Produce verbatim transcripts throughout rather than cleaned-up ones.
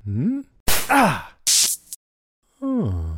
Hmm? Ah! Oh.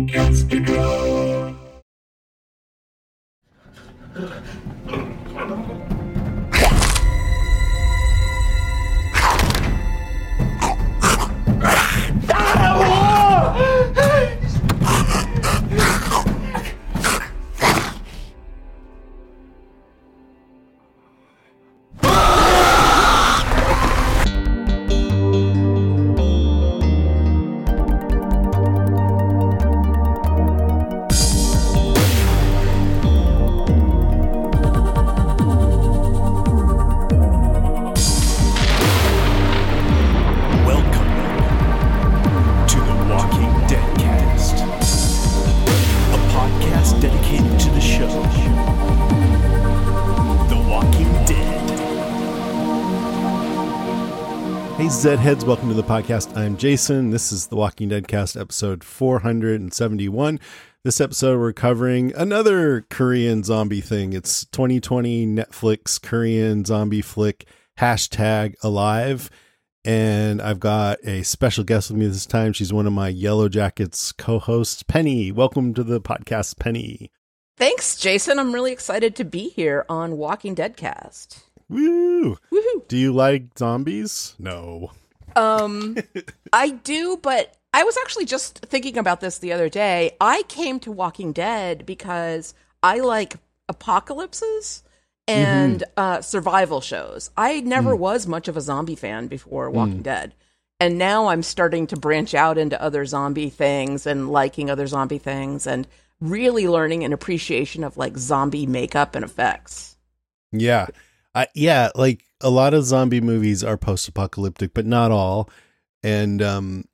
Zedheads, welcome to the podcast. I'm Jason. This is the Walking Dead cast, episode four hundred seventy-one. This episode, we're covering another Korean zombie thing. It's twenty twenty Netflix Korean zombie flick, hashtag alive. And I've got a special guest with me this time. She's one of my Yellow Jackets co-hosts, Penny. Welcome to the podcast, Penny. Thanks, Jason. I'm really excited to be here on Walking Dead cast. Woo! Woohoo! Do you like zombies? No. Um, I do, but I was actually just thinking about this the other day. I came to Walking Dead because I like apocalypses and mm-hmm. uh, survival shows. I never mm. was much of a zombie fan before Walking mm. Dead. And now I'm starting to branch out into other zombie things and liking other zombie things and really learning an appreciation of like zombie makeup and effects. Yeah. I, yeah, like a lot of zombie movies are post-apocalyptic, but not all. And um,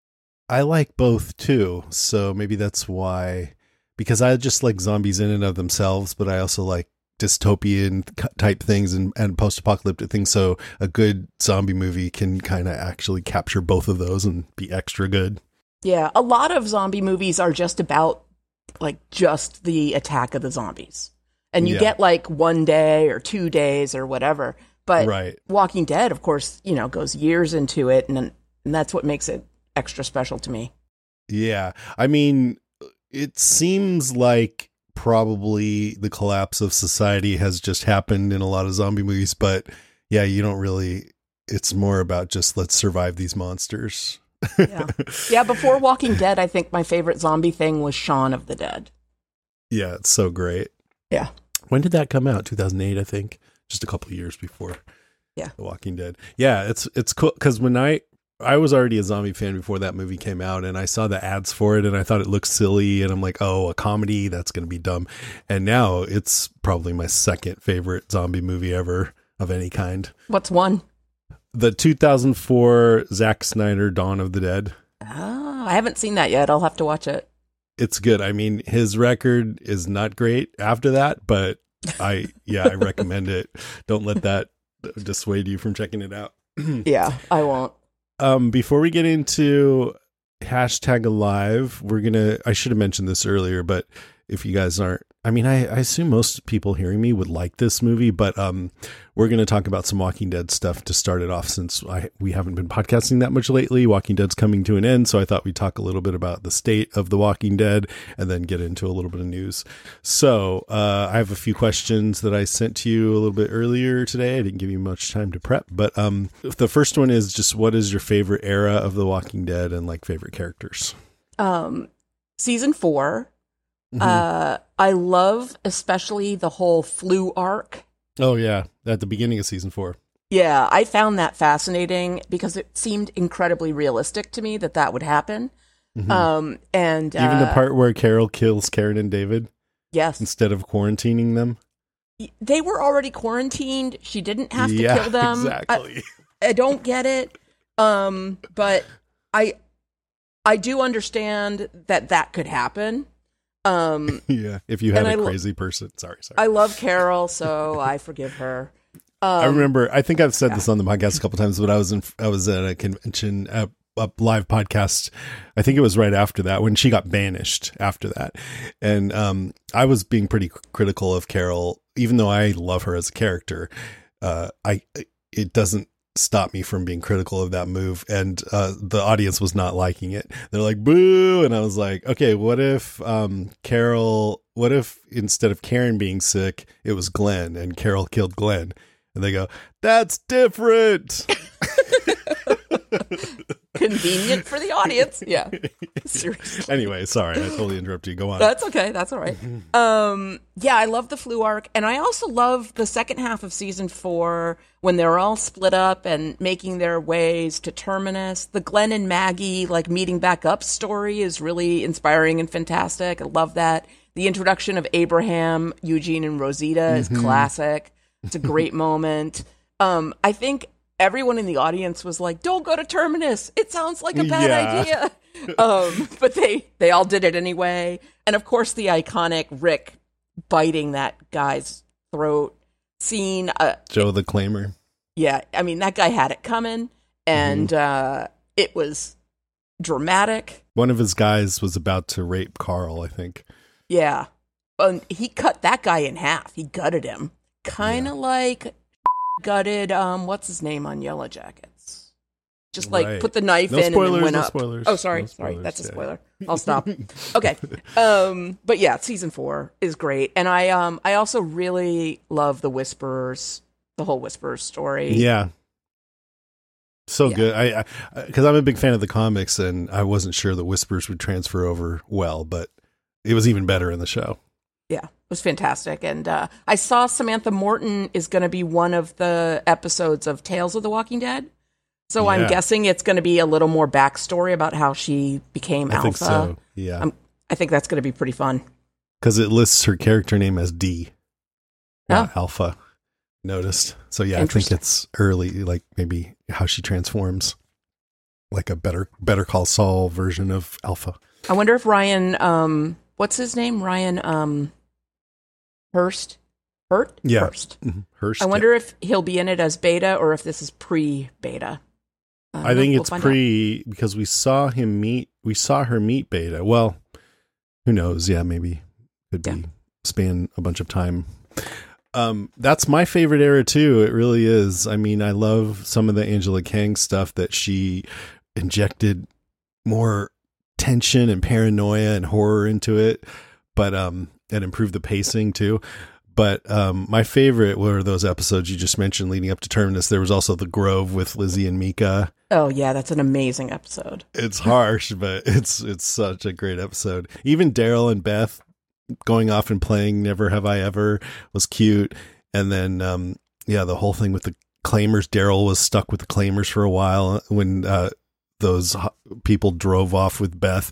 I like both too. So maybe that's why, because I just like zombies in and of themselves, but I also like dystopian type things and, and post-apocalyptic things. So a good zombie movie can kind of actually capture both of those and be extra good. Yeah, a lot of zombie movies are just about like just the attack of the zombies. And you yeah. get like one day or two days or whatever. But right. Walking Dead, of course, you know, goes years into it. And, and that's what makes it extra special to me. Yeah. I mean, it seems like probably the collapse of society has just happened in a lot of zombie movies. But yeah, you don't really, it's more about just let's survive these monsters. yeah. Yeah. Before Walking Dead, I think my favorite zombie thing was Shaun of the Dead. Yeah. It's so great. Yeah. When did that come out? two thousand eight, I think. Just a couple of years before. Yeah. The Walking Dead. Yeah, it's it's cool because when I I was already a zombie fan before that movie came out, and I saw the ads for it, and I thought it looked silly, and I'm like, oh, a comedy, that's going to be dumb. And now it's probably my second favorite zombie movie ever of any kind. What's one? The two thousand four Zack Snyder Dawn of the Dead. Oh, I haven't seen that yet. I'll have to watch it. It's good. I mean, his record is not great after that, but I, yeah, I recommend it. Don't let that dissuade you from checking it out. Yeah, I won't. Um, before we get into hashtag alive, we're going to, I should have mentioned this earlier, but if you guys aren't, I mean, I, I assume most people hearing me would like this movie, but um, we're going to talk about some Walking Dead stuff to start it off since I, we haven't been podcasting that much lately. Walking Dead's coming to an end, so I thought we'd talk a little bit about the state of The Walking Dead and then get into a little bit of news. So uh, I have a few questions that I sent to you a little bit earlier today. I didn't give you much time to prep, but um, the first one is just what is your favorite era of The Walking Dead and like favorite characters? Um, season four. Mm-hmm. Uh, I love especially the whole flu arc. Oh, yeah. At the beginning of season four. Yeah, I found that fascinating because it seemed incredibly realistic to me that that would happen. Mm-hmm. Um, and Even uh, the part where Carol kills Karen and David? Yes. Instead of quarantining them? They were already quarantined. She didn't have to yeah, kill them. Exactly. I, I don't get it. Um, but I, I do understand that that could happen. Um, yeah, if you had a lo- crazy person. Sorry, sorry. I love Carol, so I forgive her. Um, I remember, I think I've said yeah. this on the podcast a couple times, but I was in, I was at a convention, a, a live podcast. I think it was right after that when she got banished after that. And um, I was being pretty critical of Carol, even though I love her as a character. Uh, I, it doesn't stop me from being critical of that move. And uh, the audience was not liking it. They're like, boo. And I was like, okay, what if um, Carol, what if instead of Karen being sick, it was Glenn and Carol killed Glenn? And they go, that's different. Convenient for the audience. Yeah. Seriously. Anyway, sorry, I totally interrupted you. Go on. That's okay. That's all right. Um, yeah, I love the flu arc. And I also love the second half of season four when they're all split up and making their ways to Terminus. The Glenn and Maggie, like, meeting back up story is really inspiring and fantastic. I love that. The introduction of Abraham, Eugene, and Rosita is mm-hmm. classic. It's a great moment. Um, I think everyone in the audience was like, don't go to Terminus. It sounds like a bad yeah. idea. Um, but they, they all did it anyway. And of course, the iconic Rick biting that guy's throat scene. Uh, Joe the Claimer. Yeah. I mean, that guy had it coming. And mm-hmm. uh, it was dramatic. One of his guys was about to rape Carl, I think. Yeah. And he cut that guy in half. He gutted him. Kind of yeah. like gutted, um, what's his name on Yellow Jackets? Just like right. put the knife no in spoilers, and then went no up. Spoilers. Oh, sorry, no sorry, spoilers, that's a yeah. spoiler. I'll stop. Okay, um, but yeah, season four is great, and I um I also really love the Whisperers, the whole Whisperers story. Yeah, so yeah. good. I because I'm a big fan of the comics, and I wasn't sure the Whisperers would transfer over well, but it was even better in the show. Yeah, it was fantastic. And uh, I saw Samantha Morton is going to be one of the episodes of Tales of the Walking Dead. So yeah. I'm guessing it's going to be a little more backstory about how she became I Alpha. think so, yeah. Um, I think that's going to be pretty fun. Because it lists her character name as D, not oh. Alpha, noticed. So yeah, I think it's early, like maybe how she transforms. Like a better Better Call Saul version of Alpha. I wonder if Ryan, um, what's his name? Ryan... Um, Hurst? Hurt? Yeah. Hurst. Mm-hmm. Hurst. I wonder yeah. if he'll be in it as Beta or if this is pre-Beta. Uh, I think we'll it's pre out. Because we saw him meet, we saw her meet Beta. Well, who knows? Yeah, maybe could be yeah. span a bunch of time. Um, that's my favorite era too. It really is. I mean, I love some of the Angela Kang stuff that she injected more tension and paranoia and horror into it. But, um, and improve the pacing too. But um, my favorite were those episodes you just mentioned leading up to Terminus. There was also The Grove with Lizzie and Mika. Oh yeah, that's an amazing episode. It's harsh, but it's it's such a great episode. Even Daryl and Beth going off and playing Never Have I Ever was cute. And then um, yeah, the whole thing with the Claimers. Daryl was stuck with the Claimers for a while when uh, those people drove off with Beth.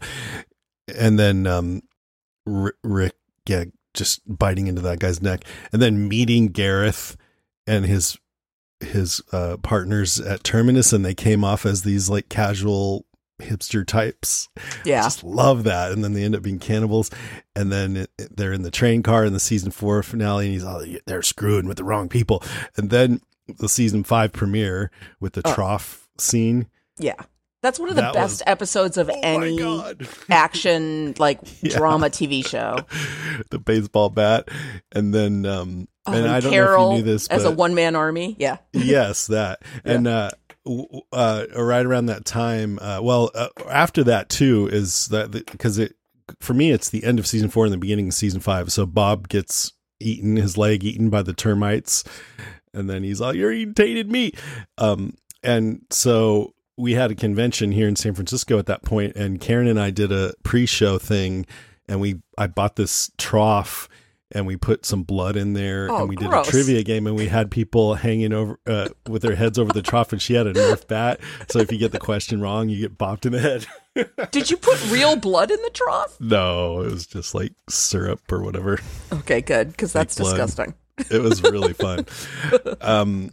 And then um, R- Rick yeah, just biting into that guy's neck, and then meeting Gareth and his his uh, partners at Terminus, and they came off as these like casual hipster types. Yeah, just love that. And then they end up being cannibals, and then it, it, they're in the train car in the season four finale, and he's all they're screwing with the wrong people. And then the season five premiere with the oh. trough scene. Yeah. That's one of the that best was, episodes of oh any action, like, yeah. drama T V show. The baseball bat. And then, um, oh, and, and I don't Carol know if you knew this, but, as a one-man army. Yeah. Yes, that. Yeah. And, uh, uh, right around that time, uh, well, uh, after that too, is that, because it, for me, it's the end of season four and the beginning of season five. So Bob gets eaten, his leg eaten by the termites. And then he's like, you're eating tainted meat. Um, and so, we had a convention here in San Francisco at that point, and Karen and I did a pre-show thing, and we I bought this trough, and we put some blood in there, oh, and we gross. did a trivia game, and we had people hanging over uh, with their heads over the trough, and she had a Nerf bat, so if you get the question wrong, you get bopped in the head. Did you put real blood in the trough? No, it was just like syrup or whatever. Okay, good, because that's disgusting. It was really fun. Um,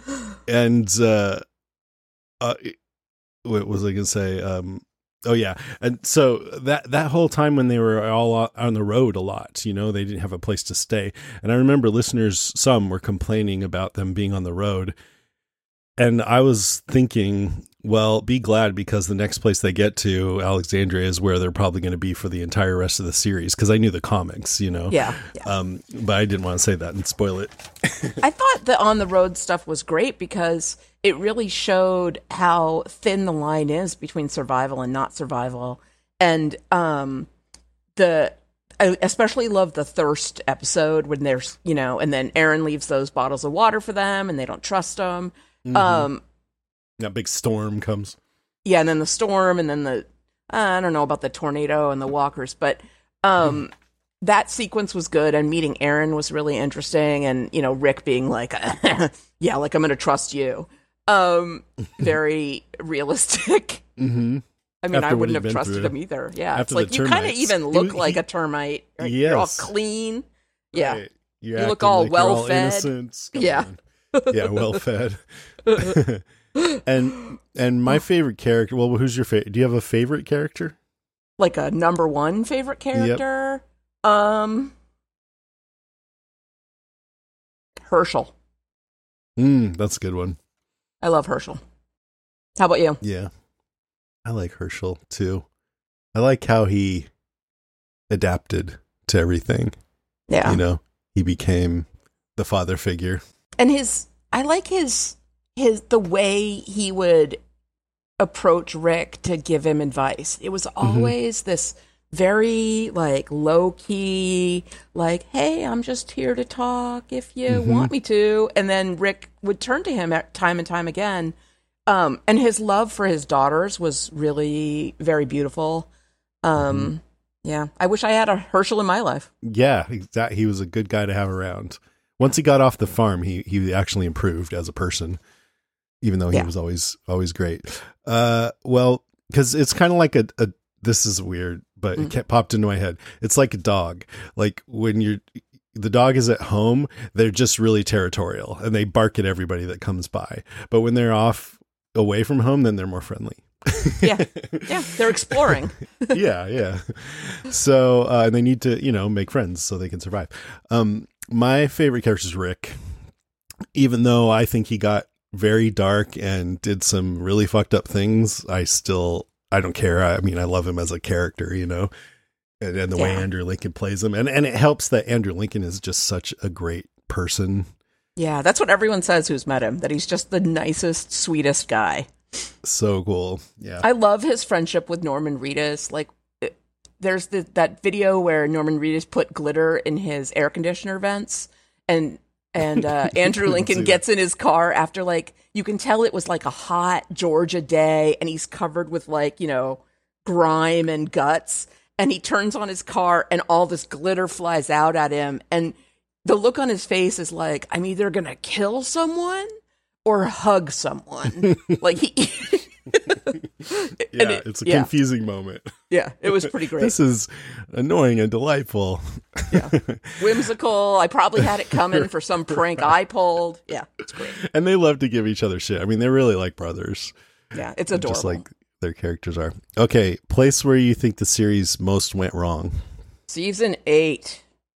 and uh, uh, what was I going to say? Um, oh yeah. And so that, that whole time when they were all on the road a lot, you know, they didn't have a place to stay. And I remember listeners, some were complaining about them being on the road. and I was thinking, well, be glad, because the next place they get to, Alexandria, is where they're probably going to be for the entire rest of the series, because I knew the comics, you know? Yeah. yeah. Um, but I didn't want to say that and spoil it. I thought the on the road stuff was great because it really showed how thin the line is between survival and not survival. And um, the I especially love the thirst episode when there's, you know, and then Aaron leaves those bottles of water for them and they don't trust them. Mm-hmm. Um, that big storm comes. Yeah, and then the storm, and then the, uh, I don't know about the tornado and the walkers, but um, mm. that sequence was good, and meeting Aaron was really interesting, and, you know, Rick being like, yeah, like, I'm going to trust you. Um, very realistic. Mm-hmm. I mean, After I wouldn't have through. trusted him either. Yeah, After it's like, you kind of even look he, like a termite. Right? Yes. You're all clean. Yeah. Right. You look all like well-fed. Yeah. Yeah, well-fed. and and my favorite character, well, who's your favorite? Do you have a favorite character? Like a number one favorite character? Yep. Um, Herschel. Mm, that's a good one. I love Herschel. How about you? Yeah. I like Herschel too. I like how he adapted to everything. Yeah. You know, he became the father figure. And his, I like his, his, the way he would approach Rick to give him advice. It was always mm-hmm. this very like low key, like, hey, I'm just here to talk if you mm-hmm. want me to. And then Rick would turn to him at time and time again. Um, and his love for his daughters was really very beautiful. Um, mm-hmm. Yeah, I wish I had a Herschel in my life. Yeah, exactly. He was a good guy to have around. Once he got off the farm, he he actually improved as a person, even though he yeah. was always always great. Uh, well, because it's kind of like a, a. This is weird, but mm-hmm. it popped into my head. It's like a dog. Like when you're. The dog is at home, they're just really territorial and they bark at everybody that comes by. But when they're off away from home, then they're more friendly. yeah. Yeah. They're exploring. yeah. Yeah. So, uh, and they need to, you know, make friends so they can survive. Um, my favorite character is Rick, even though I think he got very dark and did some really fucked up things. I still, I don't care. I mean, I love him as a character, you know, and, and the yeah. way Andrew Lincoln plays him. And, and it helps that Andrew Lincoln is just such a great person. Yeah, that's what everyone says who's met him, that he's just the nicest, sweetest guy. So cool. Yeah. I love his friendship with Norman Reedus. Like, it, there's the, that video where Norman Reedus put glitter in his air conditioner vents, and and uh, Andrew Lincoln gets in his car after, like, you can tell it was like a hot Georgia day, and he's covered with, like, you know, grime and guts, and he turns on his car, and all this glitter flies out at him, and the look on his face is like, I'm either going to kill someone or hug someone. Like he Yeah, it, it's a yeah. confusing moment. Yeah, it was pretty great. This is annoying and delightful. Yeah. Whimsical. I probably had it coming for some prank I pulled. Yeah, it's great. And they love to give each other shit. I mean, they're really like brothers. Yeah, it's adorable. Just like their characters are. Okay, place where you think the series most went wrong. Season eight.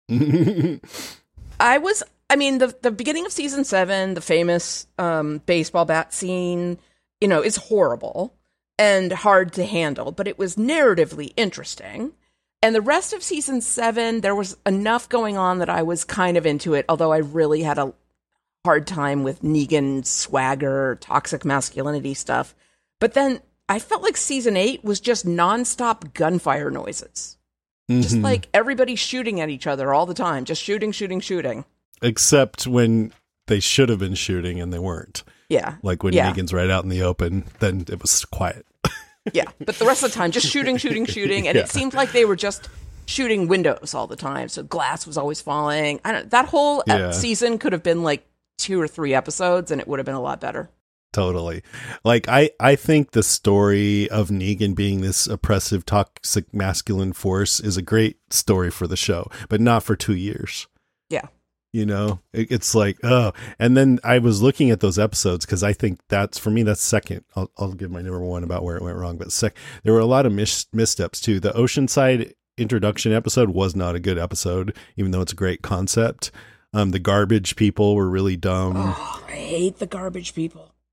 I was, I mean, the the beginning of season seven, the famous um, baseball bat scene, you know, is horrible and hard to handle, but it was narratively interesting. And the rest of season seven, there was enough going on that I was kind of into it, although I really had a hard time with Negan's swagger, toxic masculinity stuff. But then I felt like season eight was just nonstop gunfire noises. Mm-hmm. Just like everybody shooting at each other all the time. Just shooting, shooting, shooting. Except when they should have been shooting and they weren't. Yeah. Like when yeah. Negan's right out in the open, then it was quiet. Yeah. But the rest of the time, just shooting, shooting, shooting. And yeah. it seemed like they were just shooting windows all the time. So glass was always falling. I don't, that whole yeah. season could have been like two or three episodes and it would have been a lot better. Totally. Like, I, I think the story of Negan being this oppressive, toxic, masculine force is a great story for the show, but not for two years. Yeah. You know, it, it's like, oh, and then I was looking at those episodes because I think that's, for me, that's second. I'll, I'll give my number one about where it went wrong, but sec- there were a lot of mis- missteps too. The Oceanside introduction episode was not a good episode, even though it's a great concept. Um, the garbage people were really dumb. Oh, I hate the garbage people.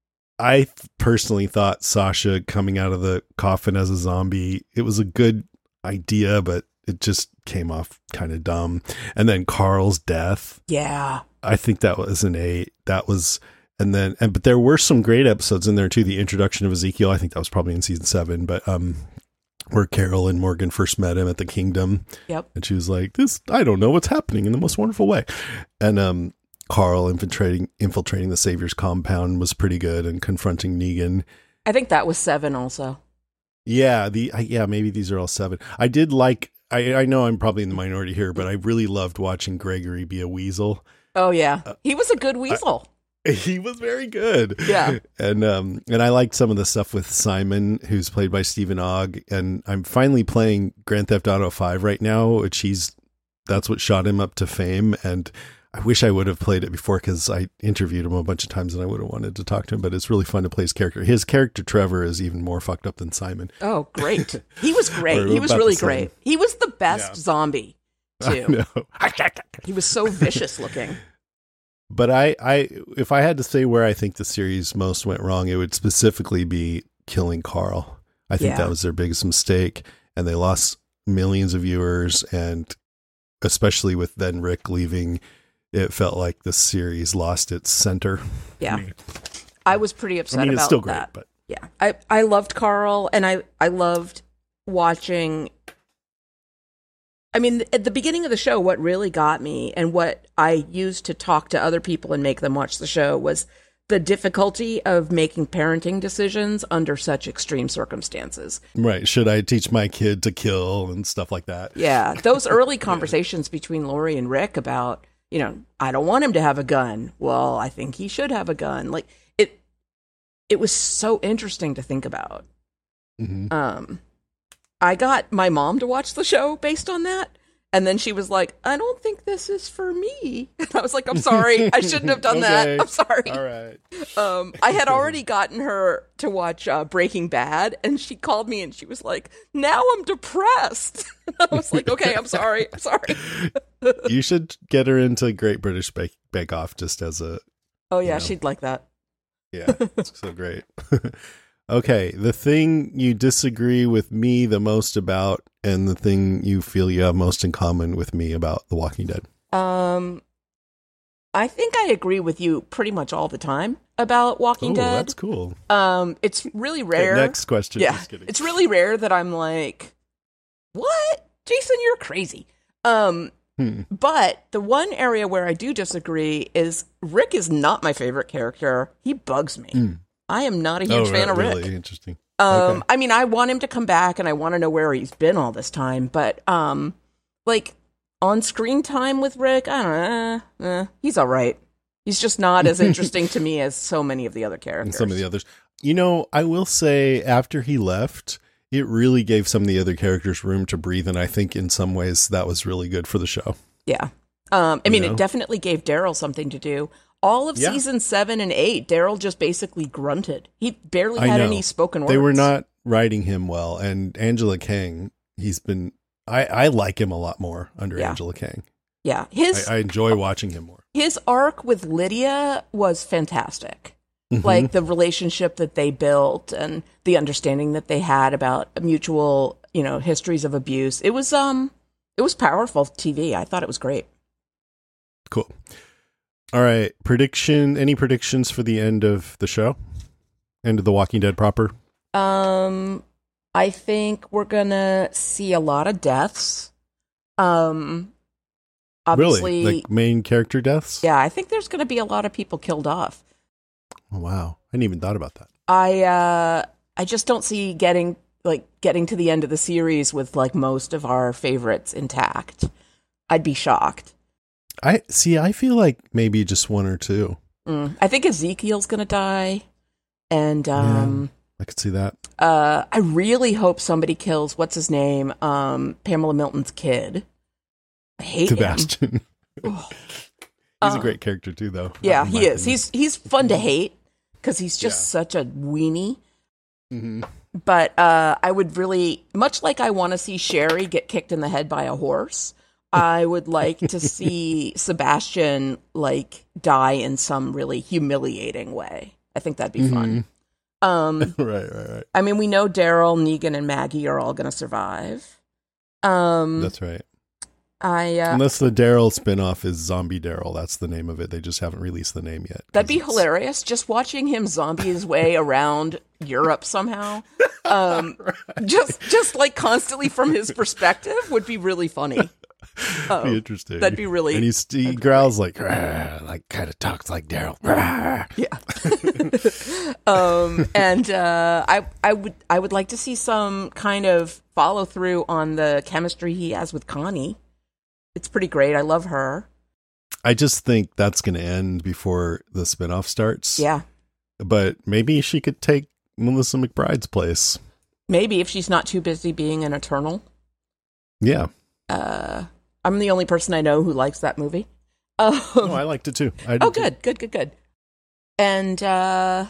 I personally thought Sasha coming out of the coffin as a zombie, it was a good idea, but it just came off kind of dumb. And then Carl's death. Yeah. I think that was an eight. That was, and then, and, but there were some great episodes in there too. The introduction of Ezekiel, I think that was probably in season seven, but, um, where Carol and Morgan first met him at the kingdom. Yep. And she was like, this, I don't know what's happening in the most wonderful way. And, um, Carl infiltrating infiltrating the Savior's compound was pretty good, and confronting Negan. I think that was seven also. Yeah, the I, yeah maybe these are all seven. I did like. I I know I'm probably in the minority here, but I really loved watching Gregory be a weasel. Oh yeah, he was a good weasel. I, he was very good. Yeah, and um and I liked some of the stuff with Simon, who's played by Stephen Ogg. And I'm finally playing Grand Theft Auto five right now, which he's that's what shot him up to fame. And I wish I would have played it before, because I interviewed him a bunch of times and I would have wanted to talk to him, but it's really fun to play his character. His character, Trevor, is even more fucked up than Simon. Oh, great. He was great. He was really great. He was the best yeah. zombie, too. He was so vicious looking. But I, I, if I had to say where I think the series most went wrong, it would specifically be killing Carl. I think yeah. that was their biggest mistake, and they lost millions of viewers, and especially with then Rick leaving, it felt like the series lost its center. Yeah. I was pretty upset I mean, about it's still great, that. But yeah. I, I loved Carl, and I, I loved watching. I mean, at the beginning of the show, what really got me and what I used to talk to other people and make them watch the show was the difficulty of making parenting decisions under such extreme circumstances. Right. Should I teach my kid to kill and stuff like that? Yeah. Those early conversations between Lori and Rick about, you know, I don't want him to have a gun. Well, I think he should have a gun. Like it, it was so interesting to think about. Mm-hmm. Um, I got my mom to watch the show based on that. And then she was like, I don't think this is for me. And I was like, I'm sorry. I shouldn't have done okay. that. I'm sorry. All right. Um, I had already gotten her to watch uh, Breaking Bad, and she called me and she was like, now I'm depressed. I was like, okay, I'm sorry. I'm sorry. You should get her into Great British Bake, Bake Off just as a... Oh, yeah, you know. She'd like that. Yeah, it's so great. Okay, the thing you disagree with me the most about, and the thing you feel you have most in common with me about The Walking Dead. Um, I think I agree with you pretty much all the time about Walking Ooh, Dead. That's cool. Um, it's really rare. Okay, next question. Yeah, Just kidding. It's really rare that I'm like, what? Jason, you're crazy. Um, hmm. But the one area where I do disagree is Rick is not my favorite character. He bugs me. Hmm. I am not a huge oh, fan right, of Rick. Really interesting. Um, okay. I mean, I want him to come back, and I want to know where he's been all this time. But, um, like, on screen time with Rick, I don't know. Eh, eh, he's all right. He's just not as interesting to me as so many of the other characters. And some of the others. You know, I will say, after he left, it really gave some of the other characters room to breathe, and I think in some ways that was really good for the show. Yeah. Um, I mean, you know? It definitely gave Daryl something to do. All of yeah. season seven and eight, Daryl just basically grunted. He barely had any spoken words. They were not writing him well. And Angela Kang, he's been, I, I like him a lot more under yeah. Angela Kang. Yeah. His, I, I enjoy watching him more. His arc with Lydia was fantastic. Mm-hmm. Like the relationship that they built and the understanding that they had about mutual, you know, histories of abuse. It was, um, it was powerful T V. I thought it was great. Cool. All right. Prediction. Any predictions for the end of the show? End of The Walking Dead proper? Um, I think we're going to see a lot of deaths. Um, obviously. Really? Like main character deaths? Yeah, I think there's going to be a lot of people killed off. Oh, wow. I hadn't even thought about that. I, uh, I just don't see getting, like, getting to the end of the series with, like, most of our favorites intact. I'd be shocked. I see. I feel like maybe just one or two. Mm. I think Ezekiel's gonna die, and um, yeah, I could see that. Uh, I really hope somebody kills what's his name, um, Pamela Milton's kid. I hate Sebastian. him. He's uh, a great character too, though. Yeah, he is. Opinion. He's he's fun to hate because he's just yeah. such a weenie. Mm-hmm. But uh, I would really, much like I want to see Sherry get kicked in the head by a horse. I would like to see Sebastian like die in some really humiliating way. I think that'd be fun. Um, right, right, right. I mean, we know Daryl, Negan, and Maggie are all going to survive. Um, That's right. I uh, Unless the Daryl spinoff is Zombie Daryl. That's the name of it. They just haven't released the name yet. That'd be it's... hilarious. Just watching him zombie his way around Europe somehow. Um, right. Just just like constantly from his perspective would be really funny. Um, be interesting. That'd be really. And he's, he growls like, like kind of talks like Daryl. Yeah. um, and uh, I I would I would like to see some kind of follow through on the chemistry he has with Connie. It's pretty great. I love her. I just think that's going to end before the spinoff starts. Yeah. But maybe she could take Melissa McBride's place. Maybe if she's not too busy being an Eternal. Yeah. Uh, I'm the only person I know who likes that movie. Um, oh, I liked it too. I oh, good, too. good, good, good. And uh,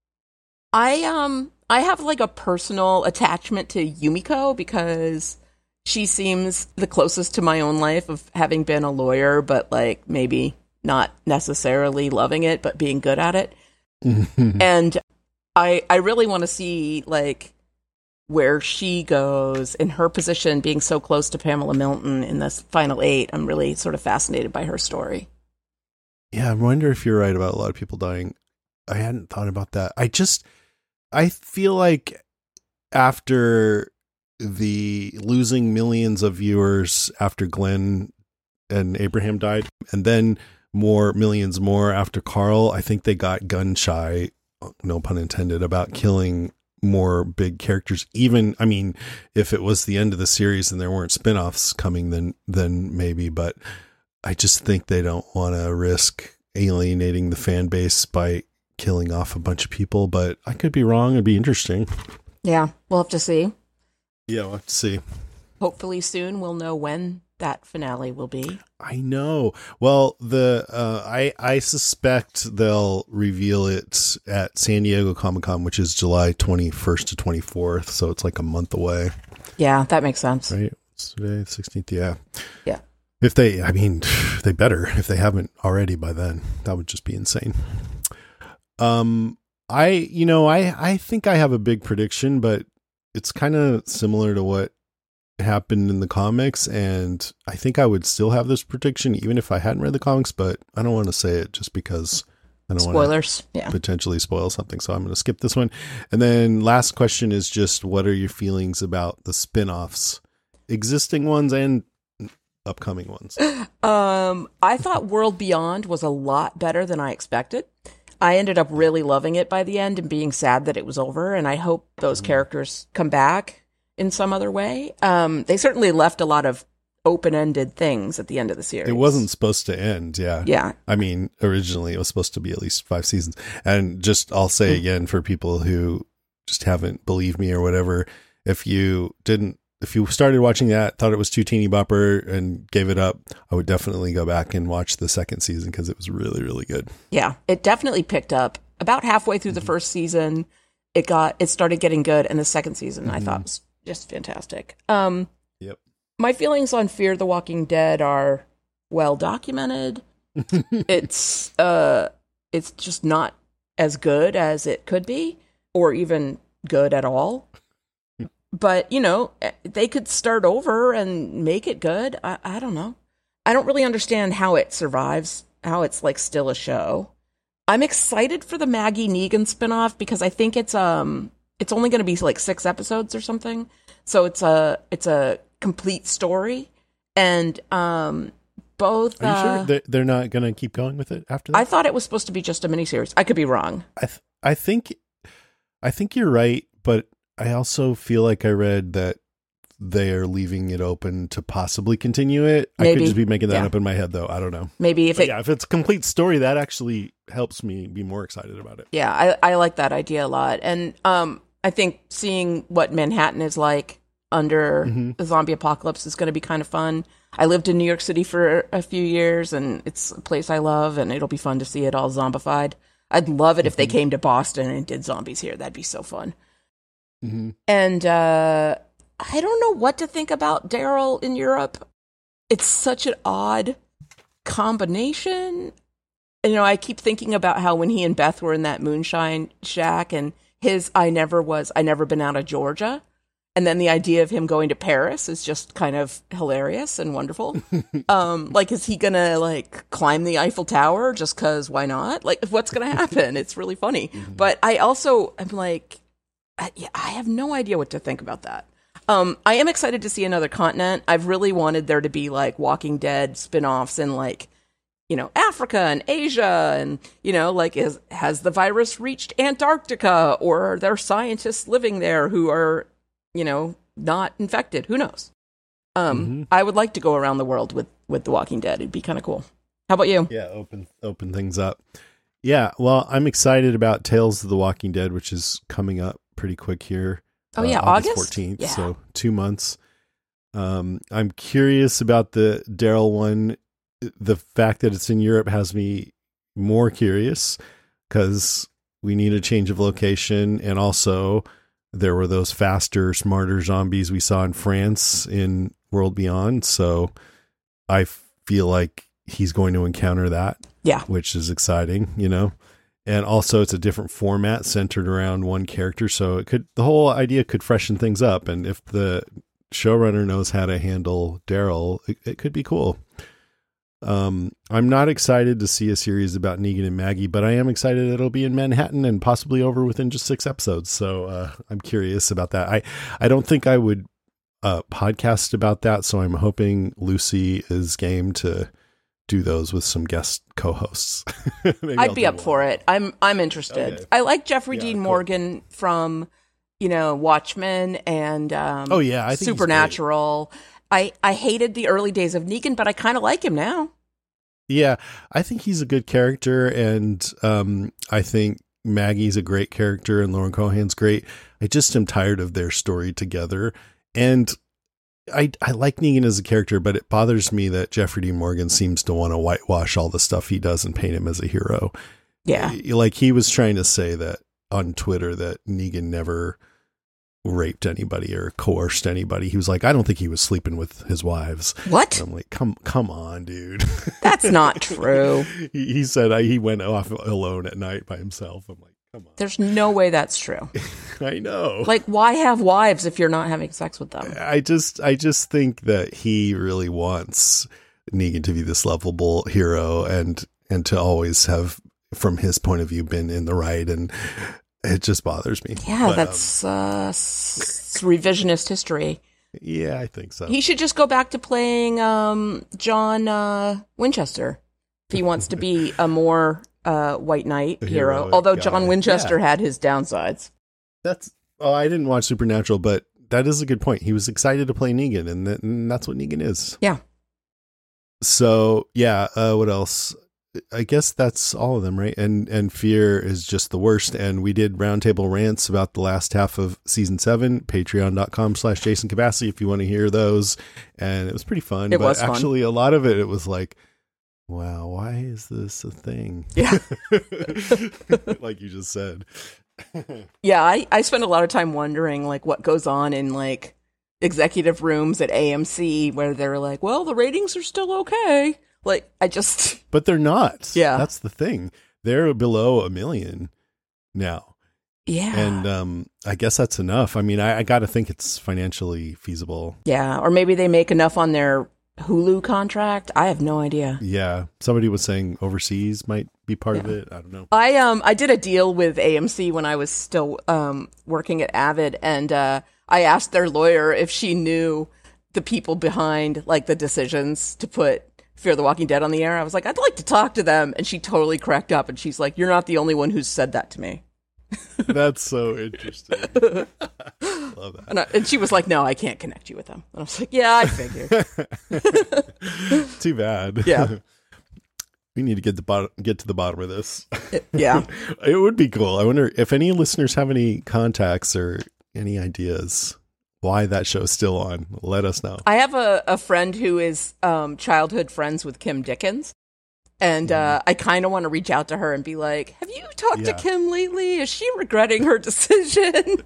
I um I have like a personal attachment to Yumiko because she seems the closest to my own life of having been a lawyer, but like maybe not necessarily loving it, but being good at it. And I I really want to see like where she goes in her position, being so close to Pamela Milton in this final eight. I'm really sort of fascinated by her story. Yeah, I wonder if you're right about a lot of people dying. I hadn't thought about that. I just, I feel like after the losing millions of viewers after Glenn and Abraham died, and then more millions more after Carl, I think they got gun shy, no pun intended, about killing more big characters. Even, I mean, if it was the end of the series and there weren't spinoffs coming, then then maybe, but I just think they don't want to risk alienating the fan base by killing off a bunch of people, but I could be wrong. It'd be interesting. Yeah, we'll have to see. Yeah, we'll have to see. Hopefully soon we'll know when that finale will be. I know. Well, the uh, I I suspect they'll reveal it at San Diego Comic-Con, which is July twenty-first to twenty-fourth, so it's like a month away. Yeah, that makes sense. Right? It's today, sixteenth, yeah. Yeah. If they, I mean, they better, if they haven't already by then. That would just be insane. Um, I, you know, I, I think I have a big prediction, but it's kind of similar to what happened in the comics, and I think I would still have this prediction even if I hadn't read the comics, but I don't want to say it just because I don't Spoilers. want to yeah. potentially spoil something, so I'm going to skip this one. And then last question is just, what are your feelings about the spin-offs, existing ones and upcoming ones? Um, I thought World Beyond was a lot better than I expected. I ended up really loving it by the end and being sad that it was over, and I hope those mm-hmm. characters come back in some other way. Um, they certainly left a lot of open-ended things at the end of the series. It wasn't supposed to end, yeah. Yeah. I mean, originally it was supposed to be at least five seasons. And just, I'll say mm-hmm. again, for people who just haven't believed me or whatever, if you didn't, if you started watching that, thought it was too teeny bopper and gave it up, I would definitely go back and watch the second season because it was really, really good. Yeah, it definitely picked up. About halfway through mm-hmm. the first season, it got it started getting good, and the second season mm-hmm. I thought was just fantastic. Um, yep. My feelings on Fear the Walking Dead are well documented. it's uh, it's just not as good as it could be, or even good at all. But, you know, they could start over and make it good. I, I don't know. I don't really understand how it survives, how it's like still a show. I'm excited for the Maggie Negan spinoff because I think it's um it's only going to be like six episodes or something. So it's a it's a complete story, and um both. Are you uh, sure they're not going to keep going with it after that? I thought it was supposed to be just a miniseries. I could be wrong. I th- I think I think you're right, but I also feel like I read that they are leaving it open to possibly continue it. Maybe. I could just be making that yeah. up in my head, though. I don't know. Maybe if but it, yeah, if it's a complete story, that actually helps me be more excited about it. Yeah, I, I like that idea a lot, and um, I think seeing what Manhattan is like under mm-hmm. the zombie apocalypse is going to be kind of fun. I lived in New York City for a few years, and it's a place I love, and it'll be fun to see it all zombified. I'd love it mm-hmm. if they came to Boston and did zombies here. That'd be so fun. Mm-hmm. And uh, I don't know what to think about Daryl in Europe. It's such an odd combination. you know, I keep thinking about how when he and Beth were in that moonshine shack and his I never was, I never been out of Georgia. And then the idea of him going to Paris is just kind of hilarious and wonderful. um, like, is he going to, like, climb the Eiffel Tower just because why not? Like, what's going to happen? It's really funny. Mm-hmm. But I also am like, I, yeah, I have no idea what to think about that. Um, I am excited to see another continent. I've really wanted there to be, like, Walking Dead spinoffs in, like, you know, Africa and Asia, and, you know, like, is, has the virus reached Antarctica, or are there scientists living there who are, you know, not infected? Who knows? Um, mm-hmm. I would like to go around the world with, with The Walking Dead. It'd be kind of cool. How about you? Yeah, open open things up. Yeah, well, I'm excited about Tales of the Walking Dead, which is coming up pretty quick here. Oh, yeah, uh, August? fourteenth, yeah. So two months. Um, I'm curious about the Daryl one. The fact that it's in Europe has me more curious because we need a change of location, and also there were those faster, smarter zombies we saw in France in World Beyond. So I feel like he's going to encounter that. Yeah. Which is exciting, you know? And also it's a different format centered around one character. So it could, the whole idea could freshen things up. And if the showrunner knows how to handle Daryl, it, it could be cool. Um, I'm not excited to see a series about Negan and Maggie, but I am excited that it'll be in Manhattan and possibly over within just six episodes. So, uh, I'm curious about that. I, I don't think I would, uh, podcast about that. So I'm hoping Lucy is game to do those with some guest co-hosts. I'd I'll be up one. for it. I'm, I'm interested. Okay. I like Jeffrey yeah, Dean cool. Morgan from, you know, Watchmen and, um, oh yeah, I think Supernatural. I, I hated the early days of Negan, but I kind of like him now. Yeah, I think he's a good character, and um, I think Maggie's a great character, and Lauren Cohan's great. I just am tired of their story together, and I I like Negan as a character, but it bothers me that Jeffrey Dean Morgan seems to want to whitewash all the stuff he does and paint him as a hero. Yeah, like he was trying to say that on Twitter that Negan never raped anybody or coerced anybody. He was like, I don't think he was sleeping with his wives. What? And I'm like, come, come on, dude. That's not true. he, he said I, he went off alone at night by himself. I'm like, come on. There's no way that's true. I know. Like, why have wives if you're not having sex with them? I just, I just think that he really wants Negan to be this lovable hero and, and to always have, from his point of view, been in the right. And it just bothers me. Yeah, but, that's um, uh, s- revisionist history. Yeah, I think so. He should just go back to playing um, John uh, Winchester if he wants to be a more uh, white knight hero. Although John guy. Winchester yeah. had his downsides. That's oh, I didn't watch Supernatural, but that is a good point. He was excited to play Negan, and, that, and that's what Negan is. Yeah. So yeah, uh, what else? I guess that's all of them, right? And and Fear is just the worst. And we did roundtable rants about the last half of season seven, patreon.com slash Jason Cabassi if you want to hear those. And it was pretty fun. It but was actually fun. A lot of it, it was like, wow, why is this a thing? Yeah. Like you just said. Yeah, I, I spend a lot of time wondering like what goes on in like executive rooms at A M C where they're like, well, the ratings are still okay. Like, I just... But they're not. Yeah. That's the thing. They're below a million now. Yeah. And um, I guess that's enough. I mean, I, I got to think it's financially feasible. Yeah. Or maybe they make enough on their Hulu contract. I have no idea. Yeah. Somebody was saying overseas might be part yeah. of it. I don't know. I um I did a deal with A M C when I was still um working at Avid. And uh, I asked their lawyer if she knew the people behind, like, the decisions to put Fear the Walking Dead on the air. I was like, I'd like to talk to them. And she totally cracked up. And she's like, you're not the only one who's said that to me. That's so interesting. Love that. And, I, and she was like, no, I can't connect you with them. And I was like, yeah, I figured. Too bad. Yeah. We need to get the bottom, get to the bottom of this. Yeah. It would be cool. I wonder if any listeners have any contacts or any ideas why that show's still on. Let us know. I have a, a friend who is um, childhood friends with Kim Dickens. And uh, I kind of want to reach out to her and be like, have you talked yeah. to Kim lately? Is she regretting her decision?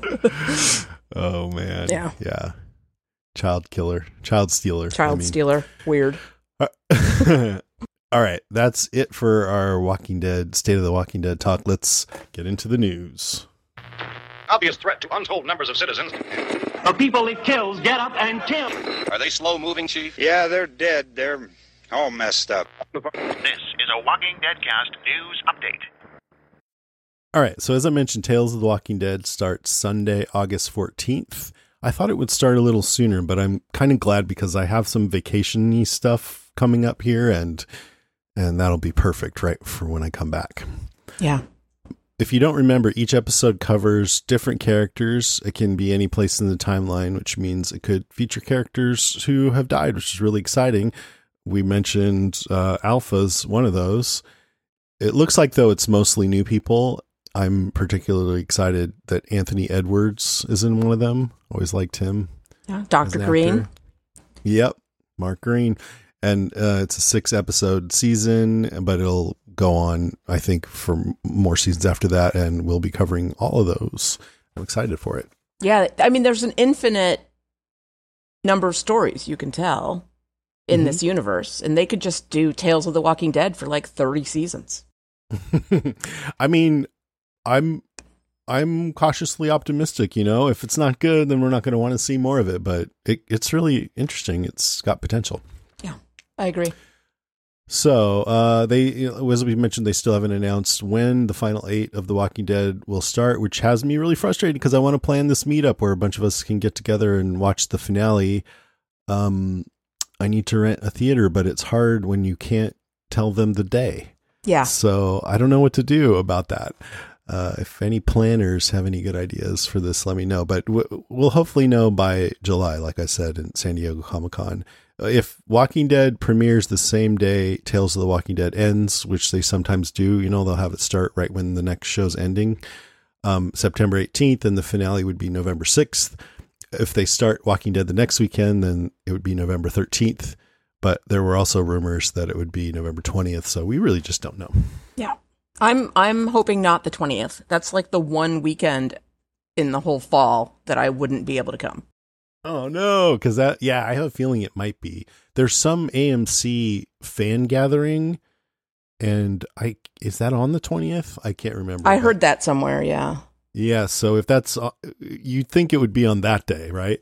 Oh, man. Yeah. Yeah. Child killer. Child stealer. Child I mean. stealer. Weird. All right, that's it for our Walking Dead, State of the Walking Dead talk. Let's get into the news. Obvious threat to untold numbers of citizens. The people it kills get up and kill. Are they slow-moving, Chief? Yeah, they're dead. They're all messed up. This is a Walking Deadcast news update. All right, so as I mentioned, Tales of the Walking Dead starts Sunday, August fourteenth. I thought it would start a little sooner, but I'm kind of glad because I have some vacation-y stuff coming up here, and and that'll be perfect right for when I come back. Yeah. If you don't remember, each episode covers different characters. It can be any place in the timeline, which means it could feature characters who have died, which is really exciting. We mentioned uh, Alpha's one of those. It looks like, though, it's mostly new people. I'm particularly excited that Anthony Edwards is in one of them. Always liked him. Yeah, Doctor Green. Actor. Yep, Mark Green. And uh, it's a six-episode season, but it'll go on, I think, for more seasons after that, and we'll be covering all of those. I'm excited for it. Yeah, I mean, there's an infinite number of stories you can tell in mm-hmm. this universe, and they could just do Tales of the Walking Dead for like thirty seasons. I mean, I'm I'm cautiously optimistic, you know. If it's not good, then we're not going to want to see more of it, but it, it's really interesting. It's got potential. Yeah, I agree. So, uh, they, as we mentioned, they still haven't announced when the final eight of The Walking Dead will start, which has me really frustrated because I want to plan this meetup where a bunch of us can get together and watch the finale. Um, I need to rent a theater, but it's hard when you can't tell them the day. Yeah. So I don't know what to do about that. Uh, if any planners have any good ideas for this, let me know. But w- we'll hopefully know by July, like I said, in San Diego Comic-Con. Uh, if Walking Dead premieres the same day Tales of the Walking Dead ends, which they sometimes do, you know, they'll have it start right when the next show's ending, um, September eighteenth, and the finale would be November sixth. If they start Walking Dead the next weekend, then it would be November thirteenth. But there were also rumors that it would be November twentieth, so we really just don't know. Yeah. I'm I'm hoping not the twentieth. That's like the one weekend in the whole fall that I wouldn't be able to come. Oh, no, because that, yeah, I have a feeling it might be. There's some A M C fan gathering, and I is that on the twentieth? I can't remember. I heard that somewhere, yeah. Yeah, so if that's, uh, you'd think it would be on that day, right?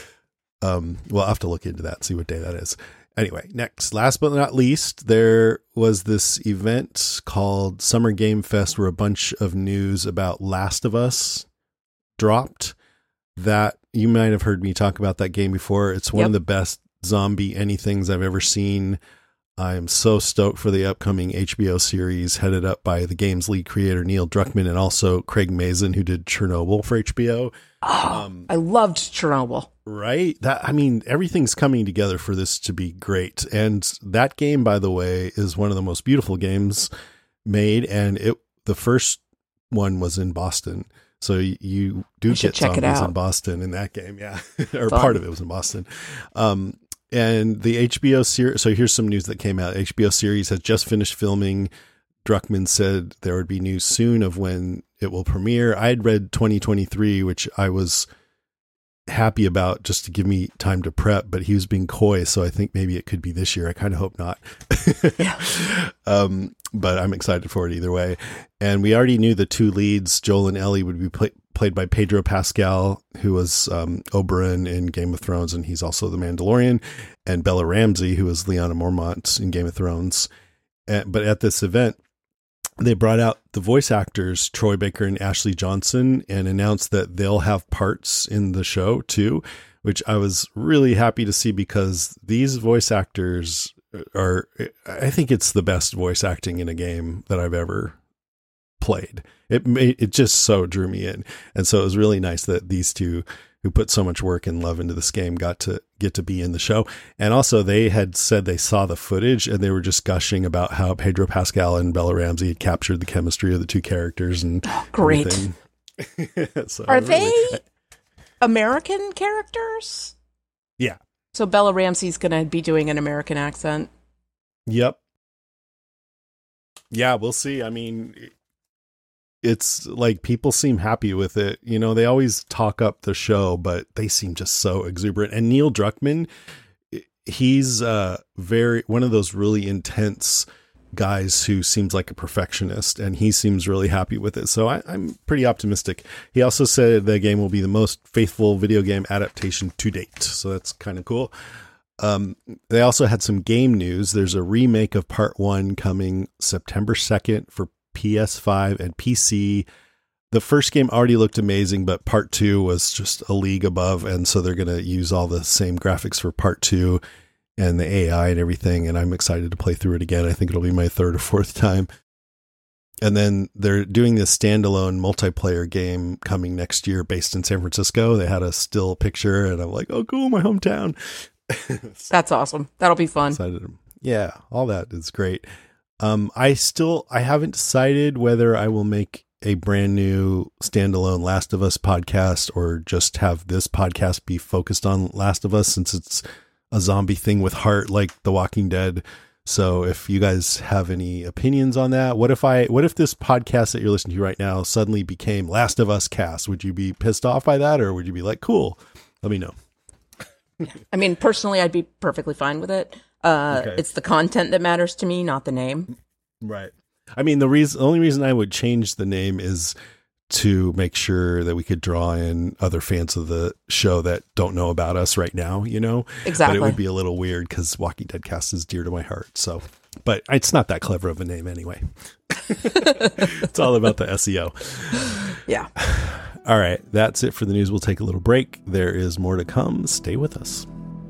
Um, well, I'll have to look into that, see what day that is. Anyway, next, last but not least, there was this event called Summer Game Fest where a bunch of news about Last of Us dropped. That you might have heard me talk about that game before. It's one yep. of the best zombie anythings I've ever seen. I'm so stoked for the upcoming H B O series headed up by the game's lead creator, Neil Druckmann, and also Craig Mazin, who did Chernobyl for H B O. Oh, um, I loved Chernobyl. Right? That I mean, everything's coming together for this to be great. And that game, by the way, is one of the most beautiful games made. And it the first one was in Boston. So you do get zombies in Boston in that game. Yeah. or Fun. Part of it was in Boston. Um, and the H B O series. So here's some news that came out. H B O series has just finished filming. Druckmann said there would be news soon of when it will premiere. I had read twenty twenty-three, which I was happy about just to give me time to prep, but he was being coy. So I think maybe it could be this year. I kind of hope not. yeah. Um, but I'm excited for it either way. And we already knew the two leads, Joel and Ellie, would be play- played by Pedro Pascal, who was um, Oberyn in Game of Thrones, and he's also the Mandalorian, and Bella Ramsey, who was Lyanna Mormont in Game of Thrones. And, but at this event, they brought out the voice actors, Troy Baker and Ashley Johnson, and announced that they'll have parts in the show too, which I was really happy to see because these voice actors are, I think it's the best voice acting in a game that I've ever played. It made, it just so drew me in. And so it was really nice that these two who put so much work and love into this game got to get to be in the show. And also they had said they saw the footage and they were just gushing about how Pedro Pascal and Bella Ramsey had captured the chemistry of the two characters. And oh, great. so Are really, they American characters? Yeah. So Bella Ramsey's going to be doing an American accent. Yep. Yeah, we'll see. I mean, it's like people seem happy with it. You know, they always talk up the show, but they seem just so exuberant. And Neil Druckmann he's uh, very one of those really intense guys who seems like a perfectionist, and he seems really happy with it. So I, I'm pretty optimistic. He also said the game will be the most faithful video game adaptation to date. So that's kind of cool. Um, they also had some game news. There's a remake of part one coming September second for P S five and P C. The first game already looked amazing, but part two was just a league above. And so they're going to use all the same graphics for part two and the A I and everything. And I'm excited to play through it again. I think it'll be my third or fourth time. And then they're doing this standalone multiplayer game coming next year based in San Francisco. They had a still picture and I'm like, oh, cool, my hometown. That's awesome. That'll be fun. Excited. Yeah, all that is great. Um, I still, I haven't decided whether I will make a brand new standalone Last of Us podcast or just have this podcast be focused on Last of Us, since it's a zombie thing with heart like The Walking Dead. So if you guys have any opinions on that, what if I, what if this podcast that you're listening to right now suddenly became Last of Us Cast? Would you be pissed off by that, or would you be like, cool, let me know? I mean, personally, I'd be perfectly fine with it. Uh, Okay. It's the content that matters to me, not the name. Right. I mean, the reason, the only reason I would change the name is to make sure that we could draw in other fans of the show that don't know about us right now, you know? Exactly. But it would be a little weird because Walking Dead Cast is dear to my heart. So, but it's not that clever of a name anyway. It's all about the S E O. Yeah. All right. That's it for the news. We'll take a little break. There is more to come. Stay with us.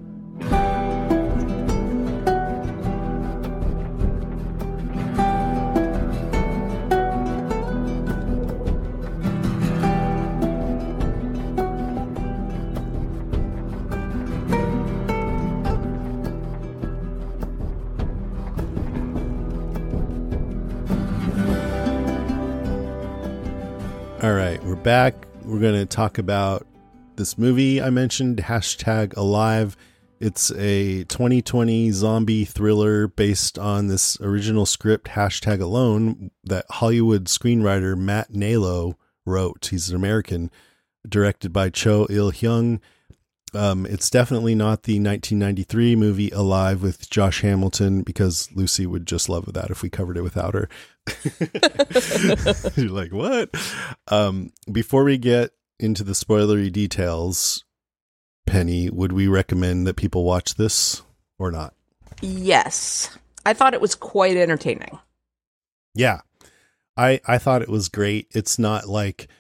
All right, we're back. We're going to talk about this movie I mentioned, hashtag Alive. It's a twenty twenty zombie thriller based on this original script, hashtag Alone, that Hollywood screenwriter Matt Nailo wrote. He's an American, directed by Cho Il-hyung. Um, it's definitely not the nineteen ninety-three movie Alive with Josh Hamilton, because Lucy would just love that if we covered it without her. You're like, what? Um, before we get into the spoilery details, Penny, would we recommend that people watch this or not? Yes. I thought it was quite entertaining. Yeah. I I thought it was great. It's not like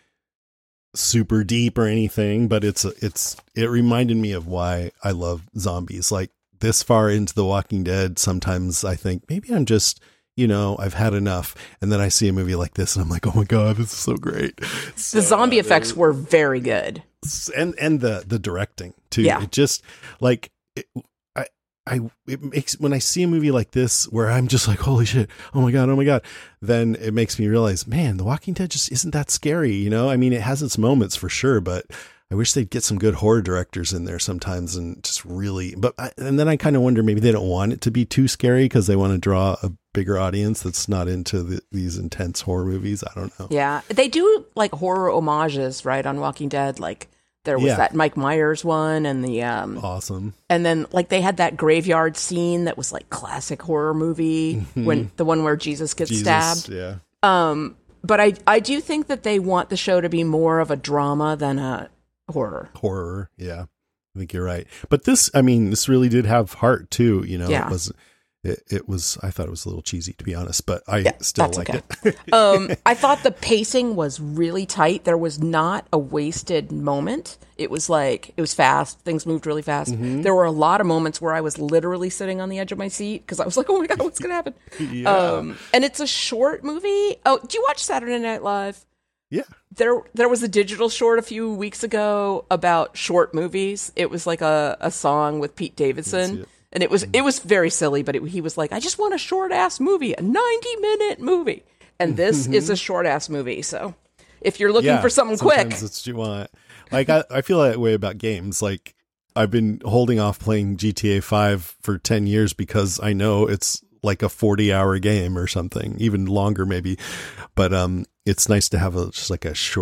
super deep or anything, but it's it's it reminded me of why I love zombies. Like, this far into The Walking Dead, sometimes I think maybe I'm just, you know, I've had enough, and then I see a movie like this and I'm like, oh my god, this is so great. So, The zombie uh, effects were very good. and and the the directing too. Yeah. It just like it, I I it makes, when I see a movie like this where I'm just like, holy shit, oh my god, oh my god, then it makes me realize, man, The Walking Dead just isn't that scary, you know? I mean, it has its moments for sure, but I wish they'd get some good horror directors in there sometimes and just really, but I, and then I kind of wonder, maybe they don't want it to be too scary because they want to draw a bigger audience that's not into the, these intense horror movies. I don't know. Yeah. They do like horror homages, right, on Walking Dead. Like, there was Yeah. that Mike Myers one, and the um Awesome. and then like they had that graveyard scene that was like classic horror movie, when the one where Jesus gets Jesus, stabbed. yeah. Um but I I do think that they want the show to be more of a drama than a horror. Horror, yeah. I think you're right. But this, I mean, this really did have heart too, you know. Yeah. It was it, it was I thought it was a little cheesy, to be honest, but I Yeah, still that's liked okay. it. um, I thought the pacing was really tight. There was not a wasted moment. It was like, it was fast. Things moved really fast. Mm-hmm. There were a lot of moments where I was literally sitting on the edge of my seat because I was like, oh my God, what's going to happen? Yeah. Um, and it's a short movie. Oh, do you watch Saturday Night Live? Yeah. There, there was a digital short a few weeks ago about short movies. It was like a, a song with Pete Davidson. it. And it was it was very silly, but it, he was like, I just want a short ass movie, a ninety minute movie, and this is a short ass movie. So if you're looking Yeah, for something quick, sometimes that's what you want. Like, I, I feel that way about games. Like, I've been holding off playing G T A five for ten years because I know it's like a forty hour game or something, even longer maybe. But um, it's nice to have a, just like a short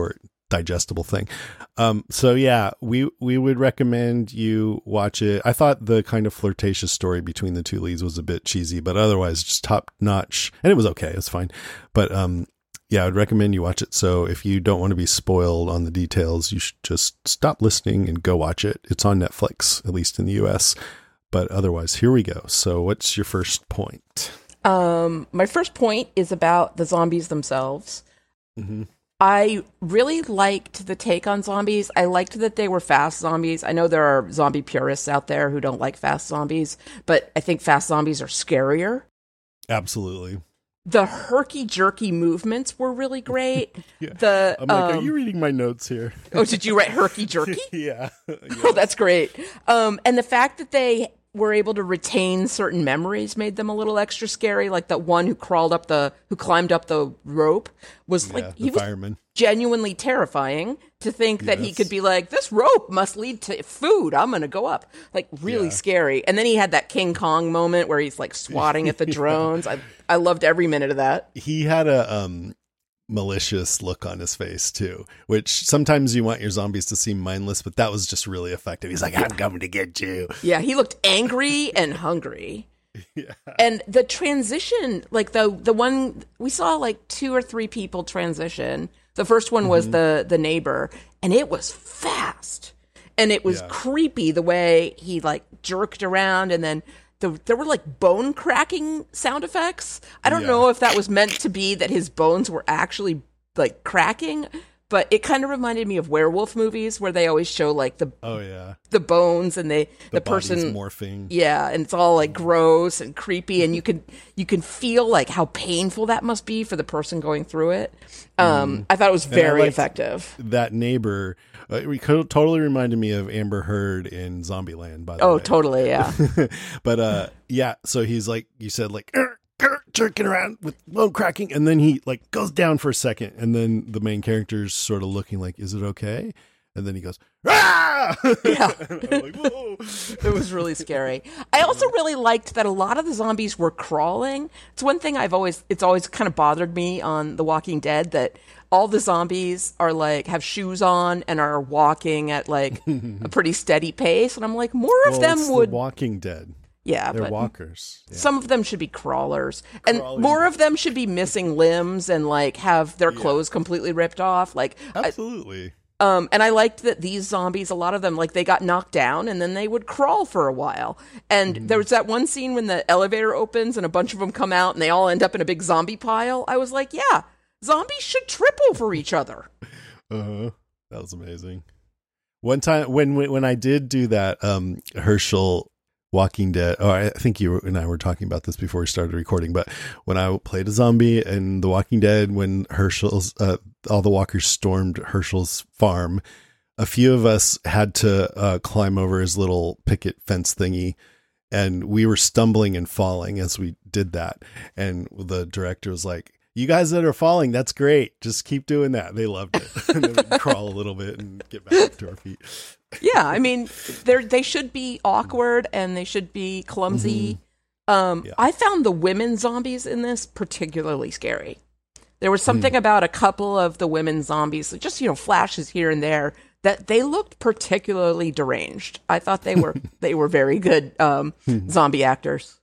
digestible thing. Um, so yeah, we we would recommend you watch it. I thought the kind of flirtatious story between the two leads was a bit cheesy, but otherwise just top notch, and it was okay. It's fine, but um, yeah, I'd recommend you watch it. So if you don't want to be spoiled on the details, you should just stop listening and go watch it. It's on Netflix, at least in the U S. But otherwise, here we go. So what's your first point? Um, my first point is about the zombies themselves. Mm-hmm. I really liked the take on zombies. I liked that they were fast zombies. I know there are zombie purists out there who don't like fast zombies, but I think fast zombies are scarier. Absolutely. The herky-jerky movements were really great. Yeah. The I'm like, um, are you reading my notes here? Oh, did you write herky-jerky? Yeah. Oh, that's great. Um, and the fact that they were able to retain certain memories made them a little extra scary. Like that one who crawled up the, who climbed up the rope was like, Yeah, he the was fireman. genuinely terrifying to think that he Yes. could be like, this rope must lead to food. I'm going to go up. Like really Yeah. scary. And then he had that King Kong moment where he's like swatting at the drones. I, I loved every minute of that. He had a um malicious look on his face too, which sometimes you want your zombies to seem mindless, but that was just really effective. He's like, I'm coming to get you. Yeah, he looked angry and hungry. Yeah. And the transition, like the the one we saw like two or three people transition. The first one was Mm-hmm. the the neighbor, and it was fast. And it was Yeah. creepy the way he like jerked around, and then the, there were like bone cracking sound effects. I don't Yeah. know if that was meant to be that his bones were actually like cracking, but it kind of reminded me of werewolf movies where they always show like the Oh yeah. the bones and they the, The, body's person morphing. yeah, and it's all like gross and creepy, and you can you can feel like how painful that must be for the person going through it. Um, I thought it was Mm-hmm. And I very liked effective. That neighbor uh, it co- totally reminded me of Amber Heard in Zombieland, by the Oh, way. totally, yeah. But uh yeah, so he's like you said, like "Er, er," jerking around with bone cracking, and then he like goes down for a second, and then the main character's sort of looking like, is it okay? And then he goes, ah! Yeah. And I'm like, whoa. It was really scary. I also really liked that a lot of the zombies were crawling. It's one thing I've always, it's always kind of bothered me on The Walking Dead that all the zombies are like, have shoes on and are walking at like a pretty steady pace. And I'm like, more of Well, them it's would, The Walking Dead. yeah, They're but walkers. Yeah. some of them should be crawlers. And Crawling. more of them should be missing limbs and like have their clothes completely ripped off. Like, I- Absolutely. Um, and I liked that these zombies, a lot of them, like they got knocked down and then they would crawl for a while. And Mm-hmm. there was that one scene when the elevator opens and a bunch of them come out and they all end up in a big zombie pile. I was like, yeah, zombies should trip over each other. Uh-huh. That was amazing. One time when when when I did do that, um, Herschel Walking Dead. Oh, I think you and I were talking about this before we started recording. But when I played a zombie in The Walking Dead, when Herschel's uh, all the walkers stormed Herschel's farm, a few of us had to uh, climb over his little picket fence thingy. And we were stumbling and falling as we did that. And the director was like, you guys that are falling, that's great. Just keep doing that. They loved it. And then we'd crawl a little bit and get back up to our feet. Yeah, I mean, they they should be awkward and they should be clumsy. Um, Yeah. I found the women zombies in this particularly scary. There was something Hmm. about a couple of the women zombies, just, you know, flashes here and there, that they looked particularly deranged. I thought they were they were very good um, zombie actors.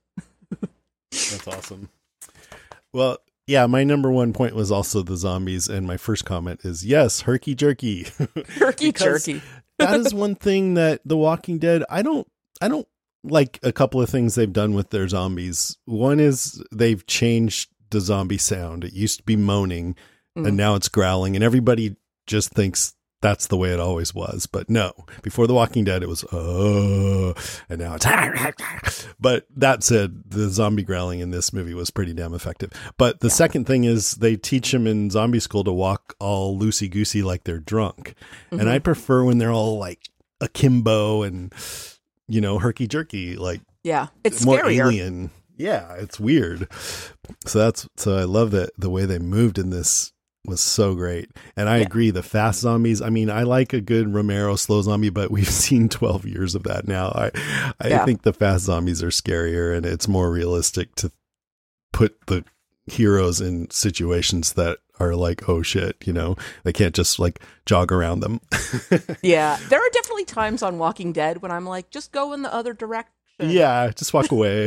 That's awesome. Well, yeah, my number one point was also the zombies. And my first comment is, yes, herky jerky. Jerky Because jerky. that is one thing that The Walking Dead, I don't, I don't like a couple of things they've done with their zombies. One is they've changed the zombie sound. It used to be moaning and now it's growling, and everybody just thinks that's the way it always was. But no, before The Walking Dead, it was, oh, and now it's, but that said, the zombie growling in this movie was pretty damn effective. But the second thing is they teach them in zombie school to walk all loosey goosey like they're drunk. Mm-hmm. And I prefer when they're all like akimbo and, you know, herky jerky, like Yeah, it's more scarier. alien. Yeah, it's weird. So that's, so I love that the way they moved in this was so great. And I Yeah. agree, the fast zombies, I mean, I like a good Romero slow zombie, but we've seen twelve years of that now. I I Yeah. think the fast zombies are scarier, and it's more realistic to put the heroes in situations that are like, oh shit, you know, they can't just like jog around them. Yeah, there are definitely times on Walking Dead when I'm like, just go in the other direction. Yeah, just walk away.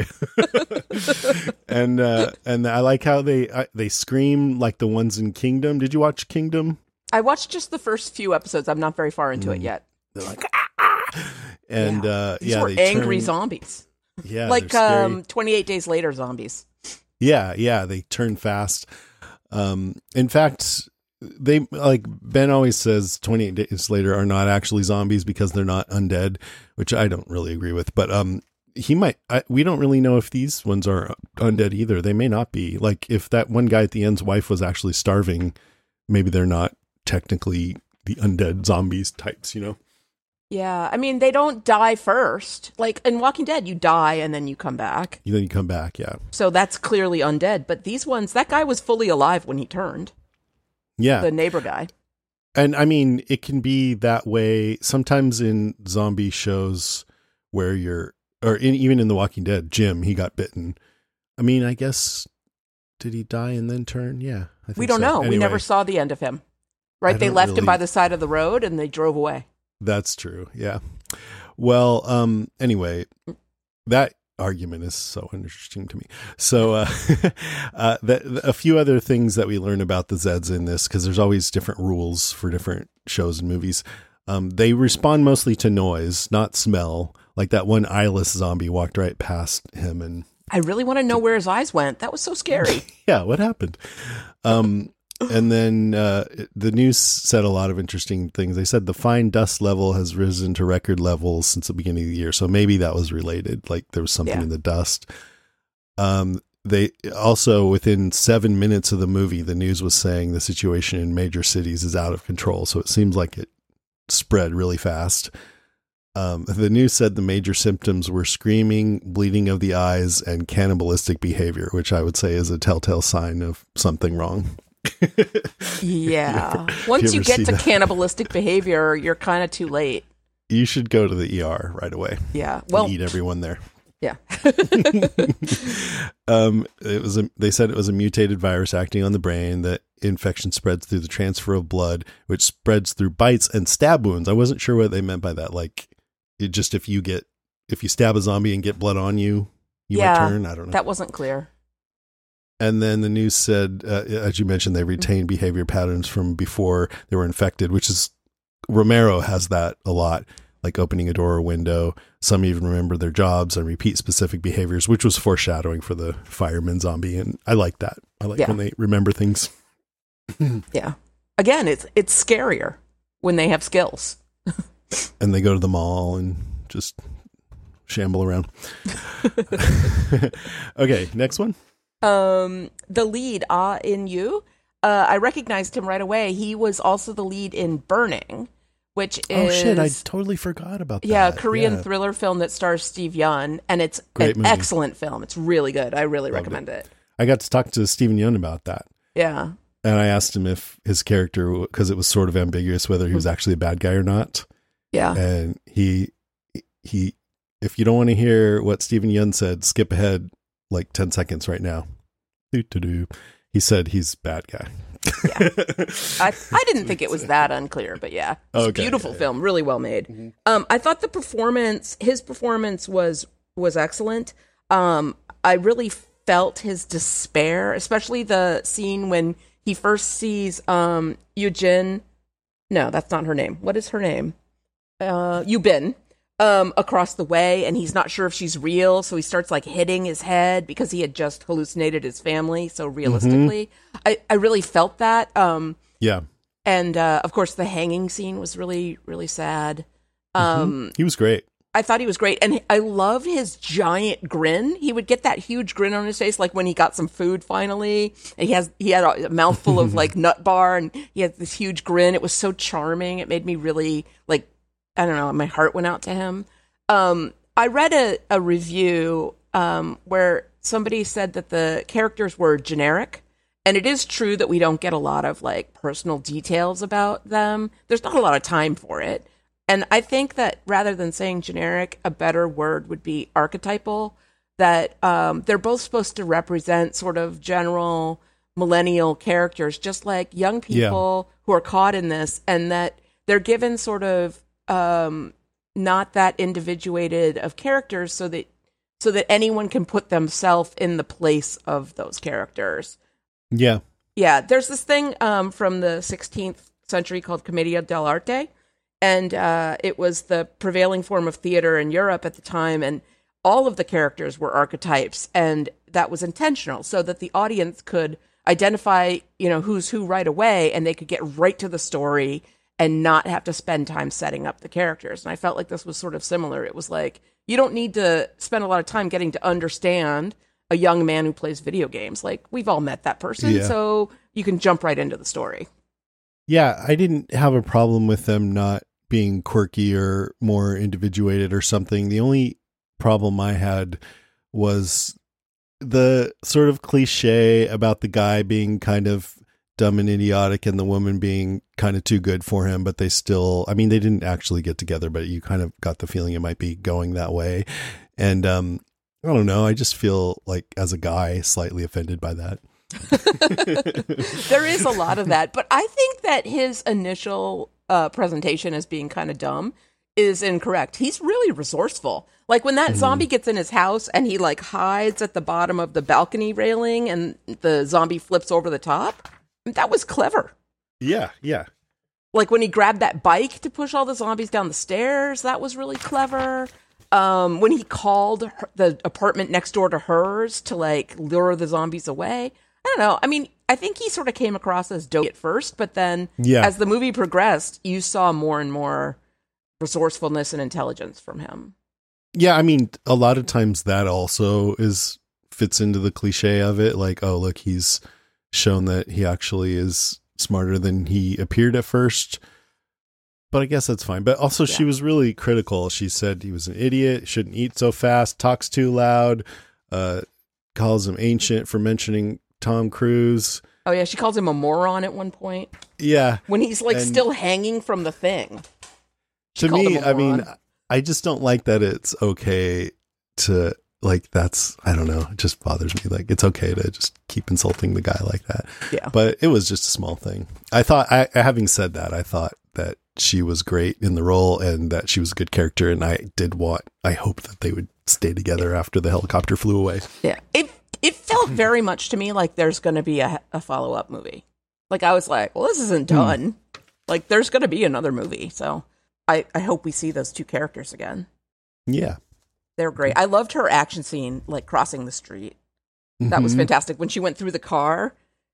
and uh, and I like how they uh, they scream like the ones in Kingdom. Did you watch Kingdom? I watched just the first few episodes. I'm not very far into mm. it yet. They're like, ah! and yeah. uh, These yeah, were they angry turn, zombies. Yeah, like um, twenty-eight Days Later zombies. Yeah, yeah, they turn fast. Um, in fact, they like Ben always says twenty-eight Days Later are not actually zombies because they're not undead, which I don't really agree with. But um, he might. I, we don't really know if these ones are undead either. They may not be. Like if that one guy at the end's wife was actually starving, maybe they're not technically the undead zombies types. You know. Yeah, I mean, they don't die first. Like, in Walking Dead, you die and then you come back. Then you come back, yeah. So that's clearly undead. But these ones, that guy was fully alive when he turned. Yeah. The neighbor guy. And, I mean, it can be that way sometimes in zombie shows where you're, or in, even in The Walking Dead, Jim, he got bitten. I mean, I guess, did he die and then turn? Yeah. I think we don't so. know. Anyway, we never saw the end of him. Right? They left really... him by the side of the road and they drove away. That's true. Yeah. Well, um, anyway, that argument is so interesting to me. So, uh, uh, that, a few other things that we learn about the Zeds in this, because there's always different rules for different shows and movies. Um, they respond mostly to noise, not smell. Like that one eyeless zombie walked right past him. And I really want to know where his eyes went. That was so scary. Yeah. What happened? Um, And then uh, the news said a lot of interesting things. They said the fine dust level has risen to record levels since the beginning of the year. So maybe that was related. Like there was something yeah. in the dust. Um, they also, within seven minutes of the movie, the news was saying the situation in major cities is out of control. So it seems like it spread really fast. Um, the news said the major symptoms were screaming, bleeding of the eyes, and cannibalistic behavior, which I would say is a telltale sign of something wrong. Yeah. you ever, Once you, you get to that? cannibalistic behavior, you're kind of too late. You should go to the E R right away. Yeah. Well, eat everyone there. Yeah. um, it was a, they said it was a mutated virus acting on the brain. That infection spreads through the transfer of blood, which spreads through bites and stab wounds. I wasn't sure what they meant by that. Like, it just if you get if you stab a zombie and get blood on you, you yeah, might turn. I don't know. That wasn't clear. And then the news said, uh, as you mentioned, they retained mm-hmm. behavior patterns from before they were infected, which is Romero has that a lot, like opening a door or window. Some even remember their jobs and repeat specific behaviors, which was foreshadowing for the fireman zombie. And I like that. I like yeah. when they remember things. Yeah. Again, it's it's scarier when they have skills. And they go to the mall and just shamble around. Okay, next one. Um, the lead, Ah In-yu, uh, I recognized him right away. He was also the lead in Burning, which is... Oh, shit, I totally forgot about that. Yeah, a Korean yeah. thriller film that stars Steve Yeun, and it's Great an movie. excellent film. It's really good. I really Loved recommend it. it. I got to talk to Steven Yeun about that. Yeah. And I asked him if his character, because it was sort of ambiguous whether he was actually a bad guy or not. Yeah. And he, he, if you don't want to hear what Steven Yeun said, skip ahead like ten seconds right now. Doo-doo-doo. He said he's a bad guy. Yeah. I, I didn't think it was that unclear, but yeah. It's okay, a beautiful yeah, yeah. film, really well made. Mm-hmm. Um, I thought the performance, his performance was was excellent. Um, I really felt his despair, especially the scene when he first sees um, Yujin. No, that's not her name. What is her name? Uh, Yubin. Um, across the way, and he's not sure if she's real, so he starts like hitting his head because he had just hallucinated his family so realistically. Mm-hmm. I, I really felt that. Um, yeah. And uh, of course, the hanging scene was really, really sad. Um, mm-hmm. He was great. I thought he was great, and I love his giant grin. He would get that huge grin on his face, like when he got some food finally, and he has he had a mouthful of like nut bar, and he had this huge grin. It was so charming. It made me really like. I don't know, my heart went out to him. Um, I read a, a review um, where somebody said that the characters were generic. And it is true that we don't get a lot of like personal details about them. There's not a lot of time for it. And I think that rather than saying generic, a better word would be archetypal, that um, they're both supposed to represent sort of general millennial characters, just like young people yeah. who are caught in this, and that they're given sort of um, not that individuated of characters, so that so that anyone can put themselves in the place of those characters. Yeah. Yeah, there's this thing um, from the sixteenth century called Commedia dell'arte, and uh, it was the prevailing form of theater in Europe at the time, and all of the characters were archetypes, and that was intentional, so that the audience could identify, you know, who's who right away, and they could get right to the story and not have to spend time setting up the characters. And I felt like this was sort of similar. It was like, you don't need to spend a lot of time getting to understand a young man who plays video games. Like, we've all met that person, yeah. so you can jump right into the story. Yeah, I didn't have a problem with them not being quirky or more individuated or something. The only problem I had was the sort of cliche about the guy being kind of dumb and idiotic and the woman being kind of too good for him, but they still, I mean, they didn't actually get together, but you kind of got the feeling it might be going that way. And, um, I don't know. I just feel like, as a guy, slightly offended by that. There is a lot of that, but I think that his initial uh, presentation as being kind of dumb is incorrect. He's really resourceful. Like, when that mm. zombie gets in his house and he like hides at the bottom of the balcony railing and the zombie flips over the top, that was clever. Yeah, yeah. Like when he grabbed that bike to push all the zombies down the stairs, that was really clever. Um, when he called her, the apartment next door to hers to like lure the zombies away. I don't know. I mean, I think he sort of came across as dope at first, but then yeah. as the movie progressed, you saw more and more resourcefulness and intelligence from him. Yeah, I mean, a lot of times that also is fits into the cliche of it. Like, oh, look, he's shown that he actually is smarter than he appeared at first. But I guess that's fine. But also, yeah. she was really critical. She said he was an idiot, shouldn't eat so fast, talks too loud, uh, calls him ancient for mentioning Tom Cruise. Oh, yeah. She calls him a moron at one point. Yeah. When he's like and still hanging from the thing. She to me, I mean, I just don't like that it's okay to, like, that's, I don't know, it just bothers me. Like, it's okay to just keep insulting the guy like that. Yeah. But it was just a small thing. I thought, I, having said that, I thought that she was great in the role and that she was a good character. And I did want, I hope that they would stay together after the helicopter flew away. Yeah. It, it felt very much to me like there's going to be a, a follow-up movie. Like, I was like, well, this isn't done. Mm. Like, there's going to be another movie. So I, I hope we see those two characters again. Yeah. They're great. I loved her action scene, like crossing the street. That mm-hmm. was fantastic. When she went through the car,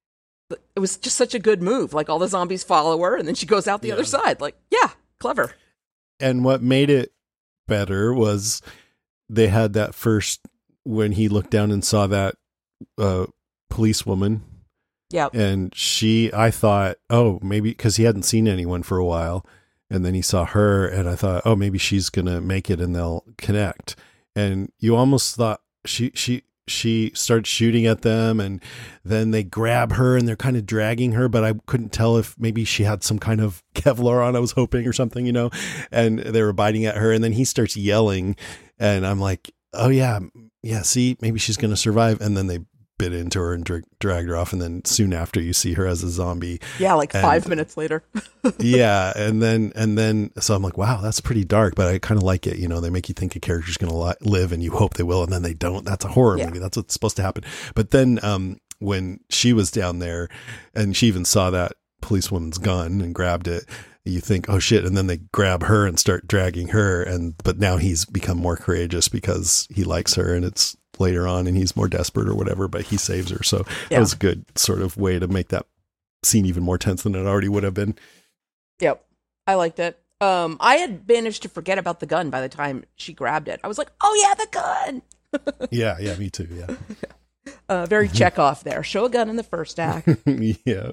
it was just such a good move. Like, all the zombies follow her, and then she goes out the yeah. other side. Like, yeah, clever. And what made it better was they had that first, when he looked down and saw that uh, policewoman. Yeah. And she, I thought, oh, maybe, because he hadn't seen anyone for a while. And then he saw her, and I thought, oh, maybe she's going to make it and they'll connect. And you almost thought she, she, she started shooting at them, and then they grab her and they're kind of dragging her, but I couldn't tell if maybe she had some kind of Kevlar on, I was hoping, or something, you know, and they were biting at her. And then he starts yelling, and I'm like, oh yeah, yeah, see, maybe she's going to survive. And then they bit into her and dra- dragged her off. And then soon after, you see her as a zombie. Yeah, like and, five minutes later. yeah. And then, and then, so I'm like, wow, that's pretty dark, but I kind of like it. You know, they make you think a character's going to li- live and you hope they will. And then they don't. That's a horror yeah. movie. That's what's supposed to happen. But then, um, when she was down there and she even saw that policewoman's gun and grabbed it, you think, oh shit. And then they grab her and start dragging her. And, but now he's become more courageous because he likes her, and it's later on and he's more desperate or whatever, but he saves her. So yeah. that was a good sort of way to make that scene even more tense than it already would have been. Yep. I liked it. Um, I had managed to forget about the gun by the time she grabbed it. I was like, oh yeah, the gun. yeah. Yeah. Me too. Yeah. uh, very Chekhov there. Show a gun in the first act. yeah.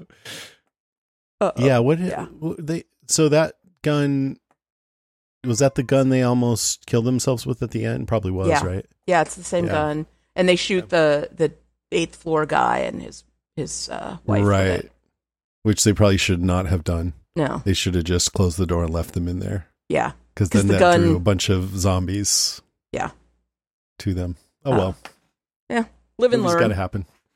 Uh-oh. Yeah. What yeah. they, so that gun, was that the gun they almost killed themselves with at the end? Probably was, yeah. right? Yeah, it's the same yeah. gun. And they shoot the, the eighth floor guy and his his uh, wife. Right. Which they probably should not have done. No. They should have just closed the door and left them in there. Yeah. Because then the that gun, drew a bunch of zombies yeah. to them. Oh, uh, well. Yeah. Live and learn. It's got to happen.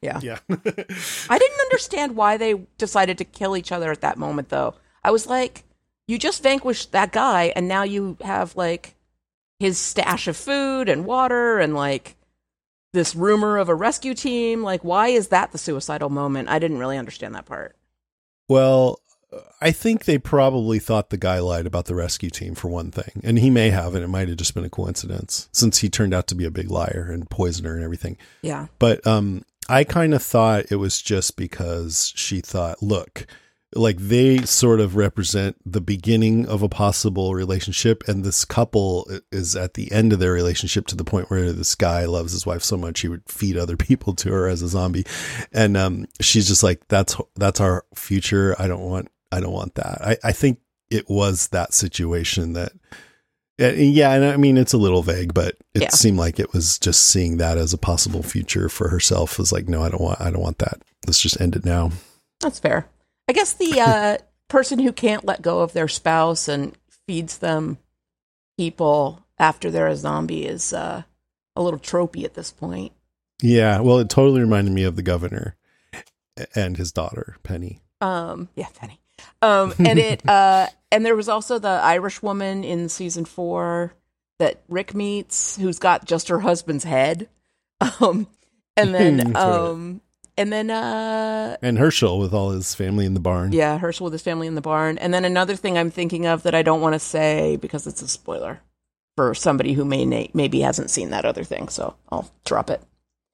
Yeah. Yeah. I didn't understand why they decided to kill each other at that moment, though. I was like, you just vanquished that guy, and now you have, like, his stash of food and water and, like, this rumor of a rescue team. Like, why is that the suicidal moment? I didn't really understand that part. Well, I think they probably thought the guy lied about the rescue team, for one thing. And he may have, and it might have just been a coincidence, since he turned out to be a big liar and poisoner and everything. Yeah. But um, I kind of thought it was just because she thought, look, like they sort of represent the beginning of a possible relationship. And this couple is at the end of their relationship to the point where this guy loves his wife so much he would feed other people to her as a zombie. And um, she's just like, that's, that's our future. I don't want, I don't want that. I, I think it was that situation that, yeah. And I mean, it's a little vague, but it yeah. seemed like it was just seeing that as a possible future for herself. Was like, no, I don't want, I don't want that. Let's just end it now. That's fair. I guess the uh, person who can't let go of their spouse and feeds them people after they're a zombie is uh, a little tropey at this point. Yeah. Well, it totally reminded me of the governor and his daughter, Penny. Um, yeah, Penny. Um, and it, uh, and there was also the Irish woman in season four that Rick meets, who's got just her husband's head. Um, and then, um, and then, uh, and Herschel with all his family in the barn. Yeah, Herschel with his family in the barn. And then another thing I'm thinking of that I don't want to say because it's a spoiler for somebody who may na- maybe hasn't seen that other thing, so I'll drop it.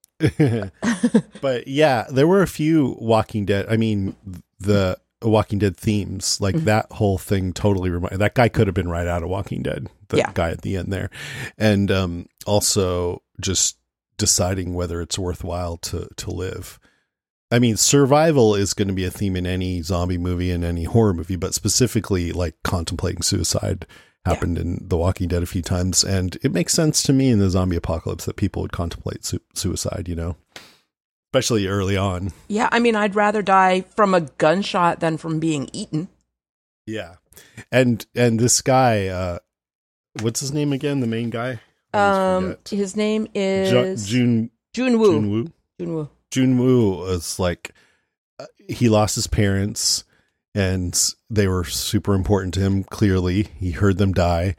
But yeah, there were a few Walking Dead. I mean, the Walking Dead themes, like mm-hmm. that whole thing totally reminded, that guy could have been right out of Walking Dead, the yeah. guy at the end there. And um, also just deciding whether it's worthwhile to, to live. I mean, survival is going to be a theme in any zombie movie and any horror movie, but specifically like contemplating suicide happened yeah. in The Walking Dead a few times. And it makes sense to me in the zombie apocalypse that people would contemplate su- suicide, you know, especially early on. Yeah. I mean, I'd rather die from a gunshot than from being eaten. Yeah. And, and this guy, uh, what's his name again? The main guy? Um, his name is Jun Jun Woo. Jun Woo. Jun Woo. Jun Woo was like, uh, he lost his parents and they were super important to him. Clearly he heard them die.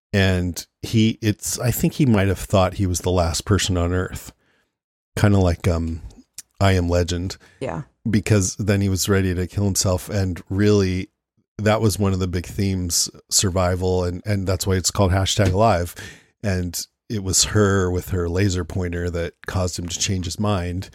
And he, it's, I think he might've thought he was the last person on earth. Kind of like, um, I Am Legend. Yeah. Because then he was ready to kill himself. And really that was one of the big themes, survival. And, and that's why it's called hashtag alive. And it was her with her laser pointer that caused him to change his mind.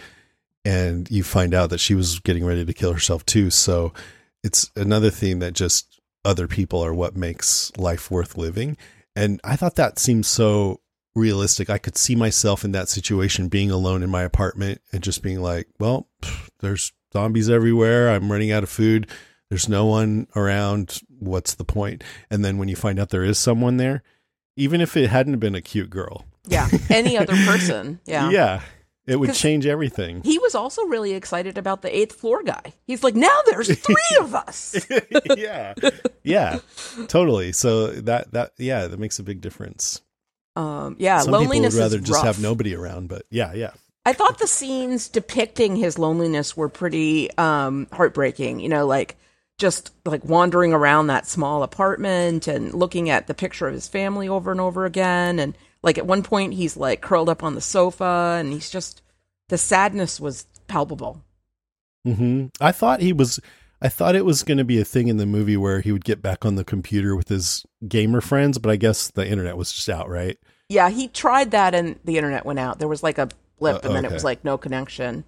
And you find out that she was getting ready to kill herself too. So it's another theme that just other people are what makes life worth living. And I thought that seemed so realistic. I could see myself in that situation, being alone in my apartment and just being like, well, pff, there's zombies everywhere. I'm running out of food. There's no one around. What's the point? And then when you find out there is someone there, even if it hadn't been a cute girl. Yeah. Any other person. Yeah. Yeah. It would change everything. He was also really excited about the eighth floor guy. He's like, now there's three of us. Yeah. Yeah, totally. So that, that, yeah, that makes a big difference. Um, yeah. Some loneliness people would rather is just rough. have nobody around, but yeah, yeah. I thought the scenes depicting his loneliness were pretty um, heartbreaking, you know, like just like wandering around that small apartment and looking at the picture of his family over and over again. And like at one point he's like curled up on the sofa and he's just, the sadness was palpable. Mm-hmm. I thought he was, I thought it was going to be a thing in the movie where he would get back on the computer with his gamer friends, but I guess the internet was just out, right? Yeah, he tried that and the internet went out. There was like a blip uh, and then okay. it was like no connection.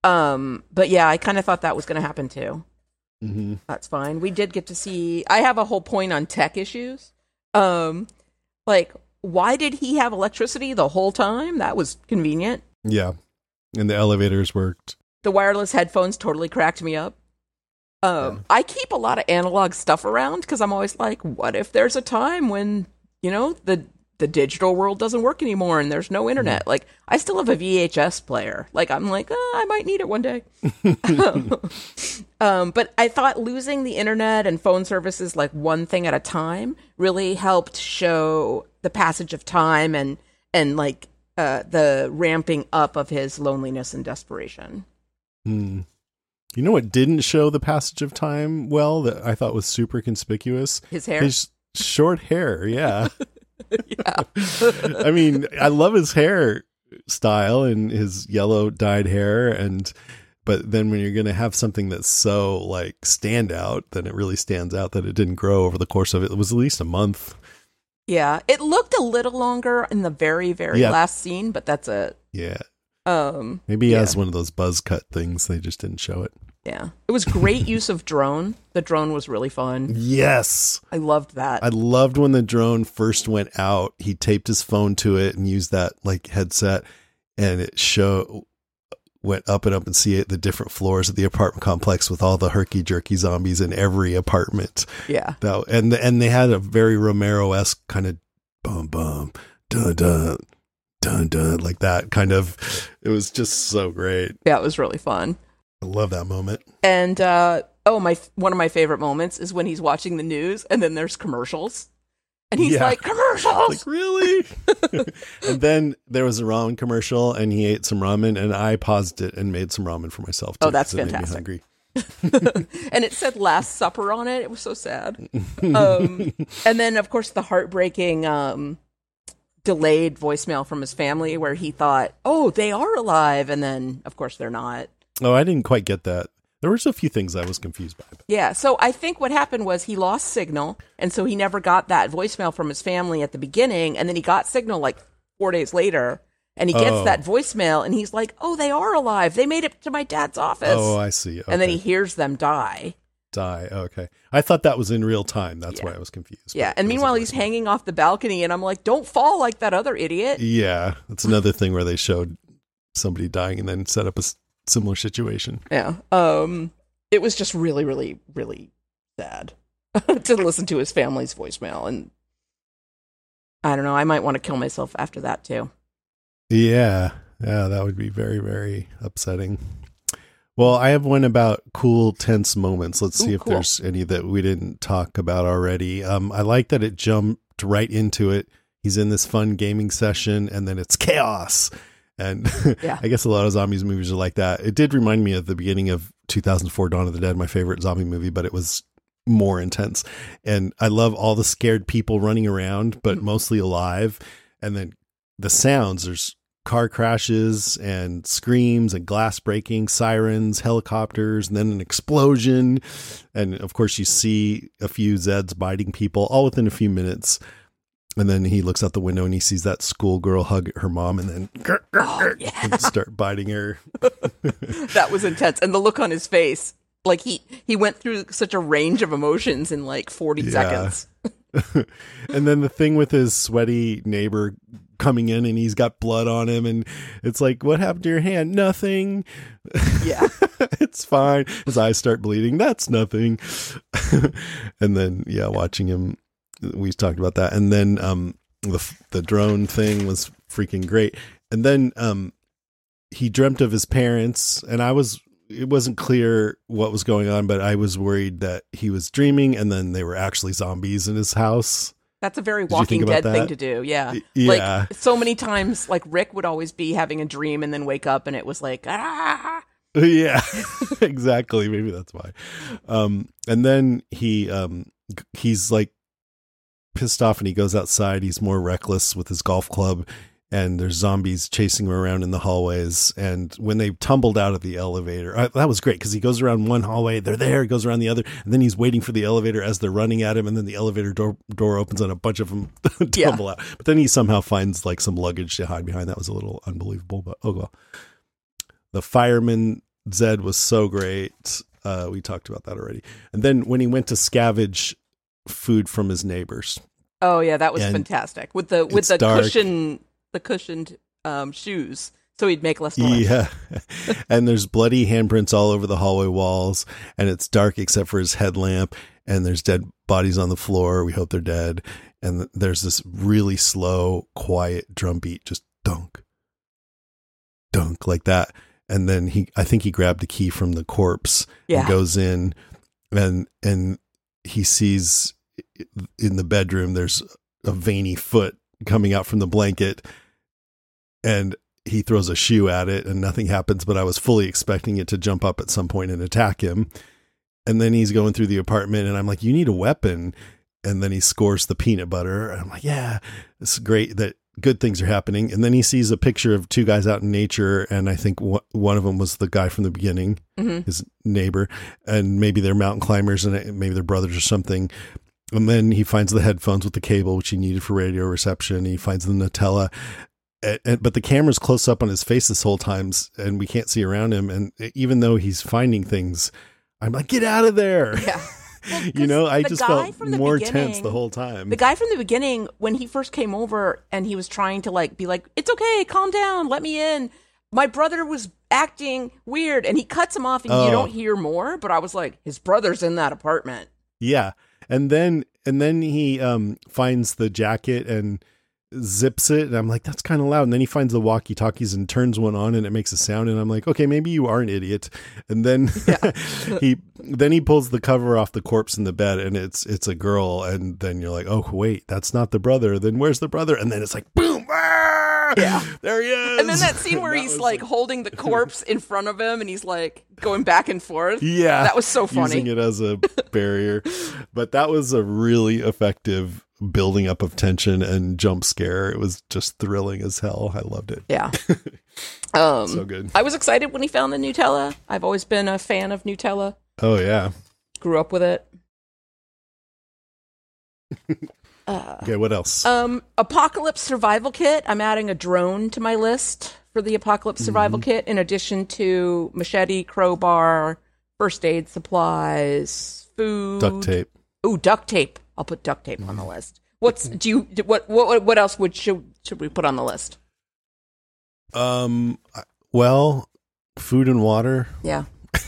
Um, but yeah, I kind of thought that was going to happen too. Mm-hmm. That's fine. We did get to see, I have a whole point on tech issues. Um, like, why did he have electricity the whole time? That was convenient. Yeah. And the elevators worked. The wireless headphones totally cracked me up. Um, yeah. I keep a lot of analog stuff around because I'm always like, what if there's a time when, you know, the the digital world doesn't work anymore and there's no internet? Mm-hmm. Like, I still have a V H S player. Like, I'm like, oh, I might need it one day. um, but I thought losing the internet and phone services like one thing at a time really helped show the passage of time and, and like, uh, the ramping up of his loneliness and desperation. Mm. You know what didn't show the passage of time well that I thought was super conspicuous? His hair? His short hair, yeah. Yeah. I mean, I love his hair style and his yellow dyed hair, and but then when you're going to have something that's so like stand out, then it really stands out that it didn't grow over the course of it. It was at least a month. Yeah, it looked a little longer in the very, very Yeah. last scene, but that's it. Yeah. Um, Maybe he yeah. has one of those buzz cut things. They just didn't show it. Yeah. It was great use of drone. The drone was really fun. Yes. I loved that. I loved when the drone first went out. He taped his phone to it and used that like headset, and it show went up and up and see it the different floors of the apartment complex with all the herky jerky zombies in every apartment. Yeah. That, and and they had a very Romero-esque kind of bum bum dun dun dun dun like that kind of. It was just so great. Yeah, it was really fun. I love that moment. And uh, oh, my one of my favorite moments is when he's watching the news and then there's commercials. And he's Yeah. like, commercials! Like, really? And then there was a ramen commercial and he ate some ramen and I paused it and made some ramen for myself too. Oh, that's 'cause it fantastic. made me hungry. And it said Last Supper on it. It was so sad. Um, and then, of course, the heartbreaking um, delayed voicemail from his family where he thought, oh, they are alive. And then, of course, they're not. Oh, I didn't quite get that. There was a few things I was confused by. Yeah, so I think what happened was he lost signal, and so he never got that voicemail from his family at the beginning, and then he got signal like four days later, and he gets Oh. that voicemail, and he's like, oh, they are alive. They made it to my dad's office. Oh, I see. Okay. And then he hears them die. die. Okay. I thought that was in real time. That's Yeah. why I was confused. Yeah, but and it was a meanwhile, he's voicemail. hanging off the balcony, and I'm like, don't fall like that other idiot. Yeah. That's another thing where they showed somebody dying and then set up a s- similar situation. Yeah. Um, it was just really, really, really sad to listen to his family's voicemail, and I don't know, I might want to kill myself after that too. Yeah. Yeah. That would be very, very upsetting. Well, I have one about cool, tense moments. Let's see Ooh, if cool. there's any that we didn't talk about already. Um, I like that it jumped right into it. He's in this fun gaming session and then it's chaos. And Yeah. I guess a lot of zombies movies are like that. It did remind me of the beginning of two thousand four Dawn of the Dead, my favorite zombie movie, but it was more intense. And I love all the scared people running around, but mostly alive. And then the sounds, there's car crashes and screams and glass breaking, sirens, helicopters, and then an explosion. And of course you see a few Zeds biting people all within a few minutes. And then he looks out the window and he sees that schoolgirl hug her mom and then Oh, yeah. and start biting her. That was intense. And the look on his face, like he, he went through such a range of emotions in like forty Yeah. seconds. And then the thing with his sweaty neighbor coming in and he's got blood on him and it's like, what happened to your hand? Nothing. Yeah. It's fine. His eyes start bleeding. That's nothing. And then, yeah, watching him, we talked about that. And then um, the the drone thing was freaking great. And then um, he dreamt of his parents, and I was, it wasn't clear what was going on, but I was worried that he was dreaming and then they were actually zombies in his house. That's a very Did you Walking think about Dead thing that? to do. Yeah. Y- yeah. Like so many times, like Rick would always be having a dream and then wake up and it was like, ah. Yeah, exactly. Maybe that's why. Um, and then he, um, g- he's like pissed off and he goes outside. He's more reckless with his golf club and there's zombies chasing him around in the hallways. And when they tumbled out of the elevator, I, that was great because he goes around one hallway, they're there, he goes around the other, and then he's waiting for the elevator as they're running at him. And then the elevator door, door opens and a bunch of them Yeah. tumble out. But then he somehow finds like some luggage to hide behind. That was a little unbelievable, but oh well. The fireman Zed was so great. Uh, we talked about that already. And then when he went to scavenge food from his neighbors. Oh yeah, that was And fantastic. With the with it's the dark. cushion the cushioned um, shoes, so he'd make less noise. Yeah. And there's bloody handprints all over the hallway walls. And it's dark except for his headlamp. And there's dead bodies on the floor. We hope they're dead. And there's this really slow, quiet drum beat. Just dunk, dunk like that. And then he, I think he grabbed a key from the corpse Yeah. and goes in and, and he sees in the bedroom, there's a veiny foot coming out from the blanket. and he throws a shoe at it and nothing happens, but I was fully expecting it to jump up at some point and attack him. And then he's going through the apartment and I'm like, you need a weapon. And then he scores the peanut butter. And I'm like, yeah, it's great that good things are happening. And then he sees a picture of two guys out in nature. And I think w- one of them was the guy from the beginning, mm-hmm. his neighbor, and maybe they're mountain climbers and maybe they're brothers or something. And then he finds the headphones with the cable, which he needed for radio reception. He finds the Nutella. And, and, but the camera's close up on his face this whole time and we can't see around him. And even though he's finding things, I'm like, get out of there. Yeah. Well, you know, I just felt more beginning- tense the whole time. The guy from the beginning, when he first came over and he was trying to like be like, it's okay, calm down, let me in. My brother was acting weird and he cuts him off and Oh. you don't hear more. But I was like, his brother's in that apartment. Yeah. And then, and then he um, finds the jacket and zips it. And I'm like, that's kind of loud. And then he finds the walkie talkies and turns one on and it makes a sound. And I'm like, okay, maybe you are an idiot. And then yeah. he, then he pulls the cover off the corpse in the bed and it's, it's a girl. And then you're like, oh, wait, that's not the brother. Then where's the brother? And then it's like, boom. Ah! Yeah. There he is. And then that scene where he's like holding the corpse in front of him and he's like going back and forth. Yeah. That was so funny. Using it as a barrier. But that was a really effective building up of tension and jump scare. It was just thrilling as hell. I loved it. Yeah. Um, so good. I was excited when he found the Nutella. I've always been a fan of Nutella. Oh, yeah. Grew up with it. Uh, okay, what else? Um, Apocalypse Survival Kit. I'm adding a drone to my list for the Apocalypse Survival Mm-hmm. Kit, in addition to machete, crowbar, first aid supplies, food, Duct tape. Ooh, duct tape. I'll put duct tape on the list. What's do you what what what else would should should we put on the list? Um, well, food and water. Yeah.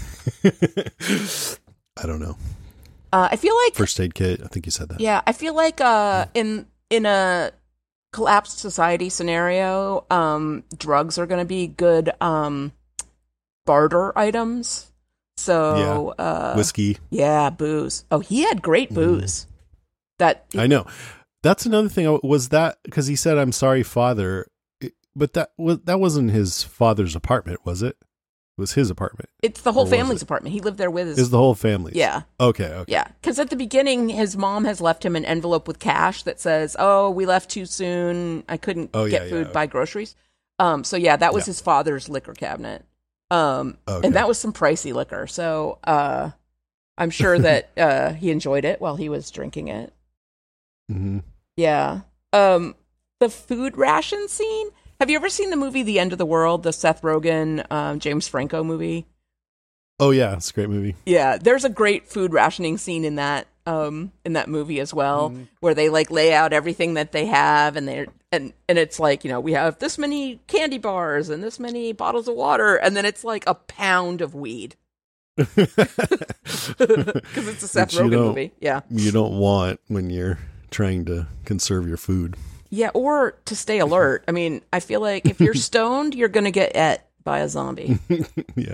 I don't know. Uh, I feel like First aid kit. I think you said that. Yeah, I feel like uh, in in a collapsed society scenario, um, drugs are going to be good um, barter items. So Yeah. uh, Whiskey. yeah, booze. Oh, he had great booze. Mm. That I know. That's another thing. Was that because he said, "I'm sorry, Father," it, but that was that wasn't his father's apartment, was it? It was his apartment. it's the whole Or was family's it? apartment. He lived there with his. Is the whole family? yeah. Okay. Okay. Yeah, because at the beginning, his mom has left him an envelope with cash that says, "Oh, we left too soon. I couldn't Oh, get yeah, food, yeah. buy groceries." Um, so yeah, that was Yeah. his father's liquor cabinet, um, Okay. and that was some pricey liquor. So uh, I'm sure that uh, he enjoyed it while he was drinking it. Mm-hmm. Yeah. Um, the food ration scene. Have you ever seen the movie The End of the World, the Seth Rogen, um, James Franco movie? Oh yeah, it's a great movie. Yeah, there's a great food rationing scene in that um in that movie as well, Mm-hmm. where they like lay out everything that they have, and they're and and it's like, you know, we have this many candy bars and this many bottles of water, and then it's like a pound of weed because it's a Seth Which you Rogen don't- movie. Yeah, You don't want when you're trying to conserve your food. yeah, or to stay alert. I mean, I feel like if you're stoned, you're gonna get et by a zombie. Yeah.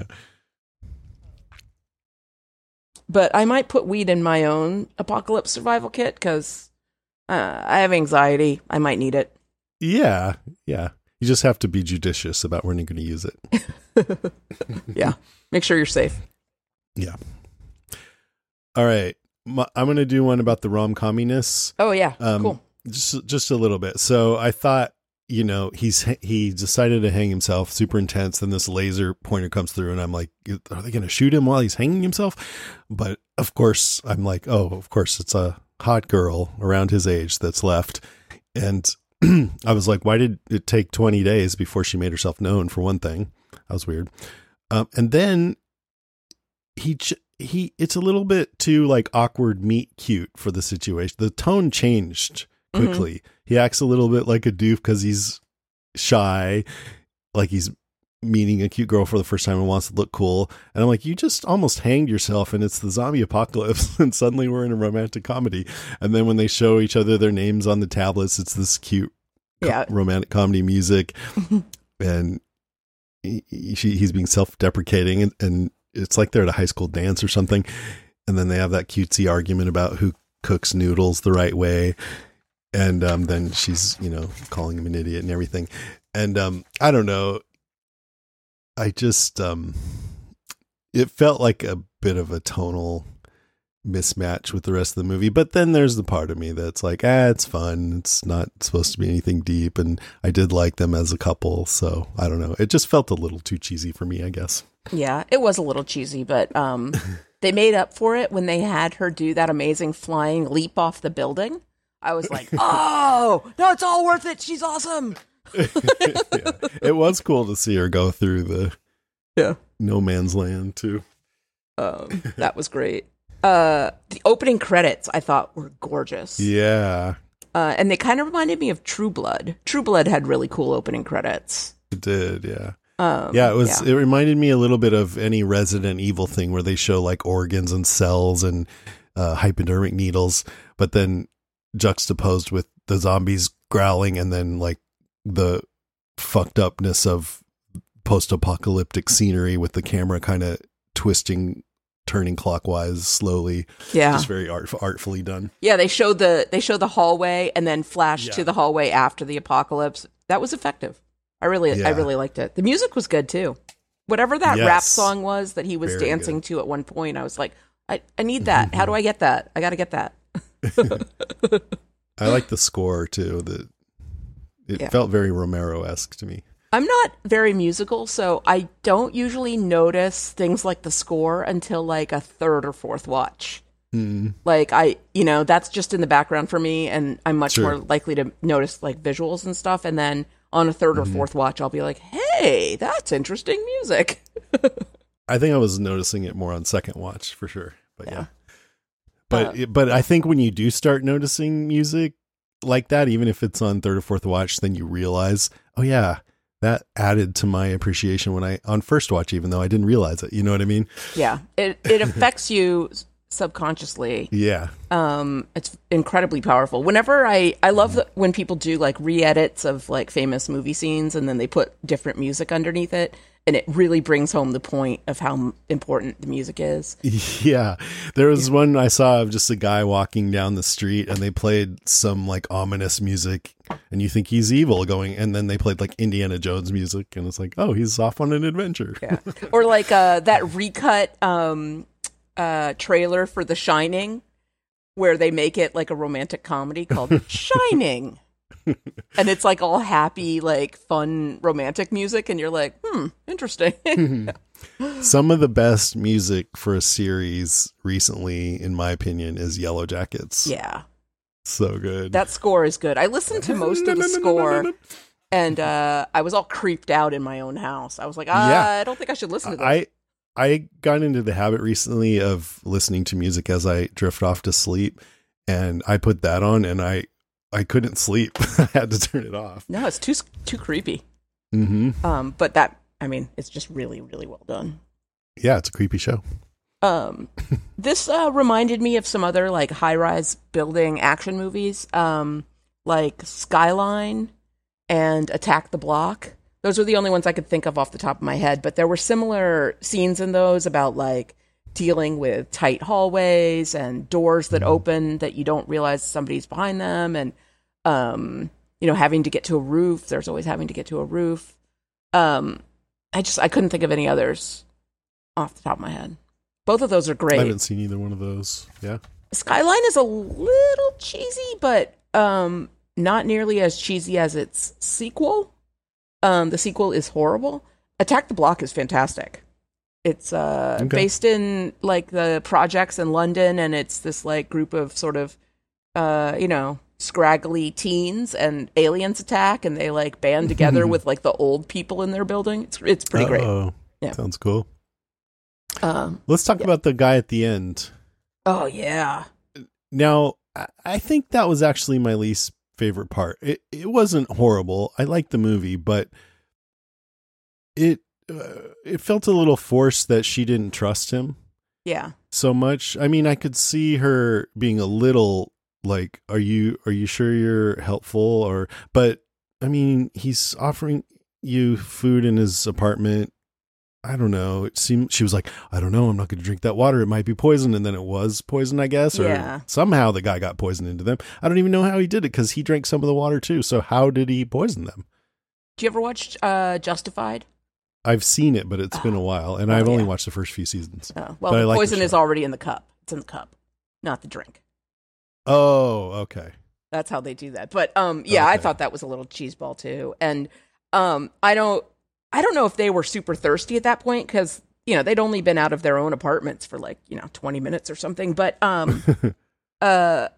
But I might put weed in my own apocalypse survival kit because uh, I have anxiety. I might need it. Yeah. Yeah. You just have to be judicious about when you're going to use it. Yeah. Make sure you're safe. Yeah. All right. My, I'm going to do one about the rom-comminess. Oh, yeah. Um, cool. Just, just a little bit. So I thought, you know, he's, he decided to hang himself, super intense. Then this laser pointer comes through and I'm like, are they going to shoot him while he's hanging himself? But of course I'm like, oh, of course it's a hot girl around his age that's left. And I was like, why did it take twenty days before she made herself known, for one thing? That was weird. Um, and then he, ch- he, it's a little bit too like awkward meet cute for the situation. The tone changed quickly. Mm-hmm. He acts a little bit like a doof because he's shy, like he's meeting a cute girl for the first time and wants to look cool. And I'm like, you just almost hanged yourself and it's the zombie apocalypse. And suddenly we're in a romantic comedy. And then when they show each other their names on the tablets, it's this cute yeah. co- romantic comedy music. And he, he, he's being self-deprecating and, and it's like they're at a high school dance or something. And then they have that cutesy argument about who cooks noodles the right way. And um, then she's, you know, calling him an idiot and everything. And um, I don't know. I just um, it felt like a bit of a tonal mismatch with the rest of the movie. But then there's the part of me that's like, ah, it's fun. It's not supposed to be anything deep. And I did like them as a couple. So I don't know. It just felt a little too cheesy for me, I guess. Yeah, it was a little cheesy, but um, they made up for it when they had her do that amazing flying leap off the building. I was like, oh, no, it's all worth it. She's awesome. Yeah. It was cool to see her go through the yeah no man's land, too. Um, that was great. Uh, the opening credits, I thought, were gorgeous. Yeah. Uh, and they kind of reminded me of True Blood. True Blood had really cool opening credits. It did, yeah. Um, yeah, it was. yeah. It reminded me a little bit of any Resident Evil thing where they show like organs and cells and uh, hypodermic needles, but then juxtaposed with the zombies growling and then like the fucked upness of post-apocalyptic scenery with the camera kind of twisting, turning clockwise slowly. Yeah, just very art- artfully done. Yeah, they showed the they showed the hallway and then flashed Yeah. to the hallway after the apocalypse. That was effective. I really, Yeah. I really liked it. The music was good too. Whatever that Yes. rap song was that he was Very dancing good. to at one point, I was like, I, I need that. How do I get that? I got to get that. I like the score too. The it Yeah. felt very Romero-esque to me. I'm not very musical, so I don't usually notice things like the score until like a third or fourth watch. Mm. Like I, you know, that's just in the background for me, and I'm much Sure. more likely to notice like visuals and stuff. And then on a third or fourth watch, I'll be like, "Hey, that's interesting music." I think I was noticing it more on second watch for sure. But yeah, Yeah. but Uh, it- but I think when you do start noticing music like that, even if it's on third or fourth watch, then you realize, oh yeah, that added to my appreciation when I on first watch, even though I didn't realize it. You know what I mean? Yeah, it it affects you subconsciously. Yeah. Um, it's incredibly powerful. Whenever I, I love the, when people do like re-edits of like famous movie scenes and then they put different music underneath it, and it really brings home the point of how m- important the music is. Yeah. There was one I saw of just a guy walking down the street and they played some like ominous music and you think he's evil going, and then they played like Indiana Jones music and it's like, oh, he's off on an adventure. Yeah. Or like uh, that recut um, uh, trailer for The Shining, where they make it like a romantic comedy called Shining. And it's like all happy, like fun romantic music. And you're like, hmm, interesting. Some of the best music for a series recently, in my opinion, is Yellow Jackets. Yeah. So good. That score is good. I listened to most of the score and uh, I was all creeped out in my own house. I was like, ah, Yeah. I don't think I should listen to this. I I got into the habit recently of listening to music as I drift off to sleep, and I put that on and I I couldn't sleep. I had to turn it off. No, it's too too creepy. Mm-hmm. Um, but that, I mean, it's just really, really well done. Yeah, it's a creepy show. Um, this uh, reminded me of some other like high-rise building action movies, um, like Skyline and Attack the Block. Those were the only ones I could think of off the top of my head, but there were similar scenes in those about like dealing with tight hallways and doors that open that you don't realize somebody's behind them, and um, you know, having to get to a roof. There's always having to get to a roof. Um, I just I couldn't think of any others off the top of my head. Both of those are great. I haven't seen either one of those. Yeah. Skyline is a little cheesy, but um, not nearly as cheesy as its sequel. Um, the sequel is horrible. Attack the Block is fantastic. It's uh, Okay. based in like the projects in London, and it's this like group of sort of uh, you know, scraggly teens, and aliens attack, and they like band together with like the old people in their building. It's it's pretty great. Oh, Yeah. sounds cool. Um, Let's talk Yeah. about the guy at the end. oh yeah. Now, I- I think that was actually my least favorite part. It it wasn't horrible. I liked the movie, but it uh, it felt a little forced that she didn't trust him Yeah. so much. I mean, I could see her being a little like, "Are you are you sure you're helpful?" Or, but I mean, he's offering you food in his apartment. I don't know. It seemed she was like, I don't know. I'm not going to drink that water. It might be poison. And then it was poison, I guess. Or Yeah. somehow the guy got poisoned into them. I don't even know how he did it because he drank some of the water too. So how did he poison them? Do you ever watch uh, Justified? I've seen it, but it's been a while, and Oh, I've only yeah. watched the first few seasons. Oh, well, But I the like the poison is show. already in the cup. It's in the cup, not the drink. Oh, okay. That's how they do that. But um, yeah, I Okay. thought that was a little cheeseball too. And um, I don't, I don't know if they were super thirsty at that point because you know they'd only been out of their own apartments for like you know twenty minutes or something. But um, uh,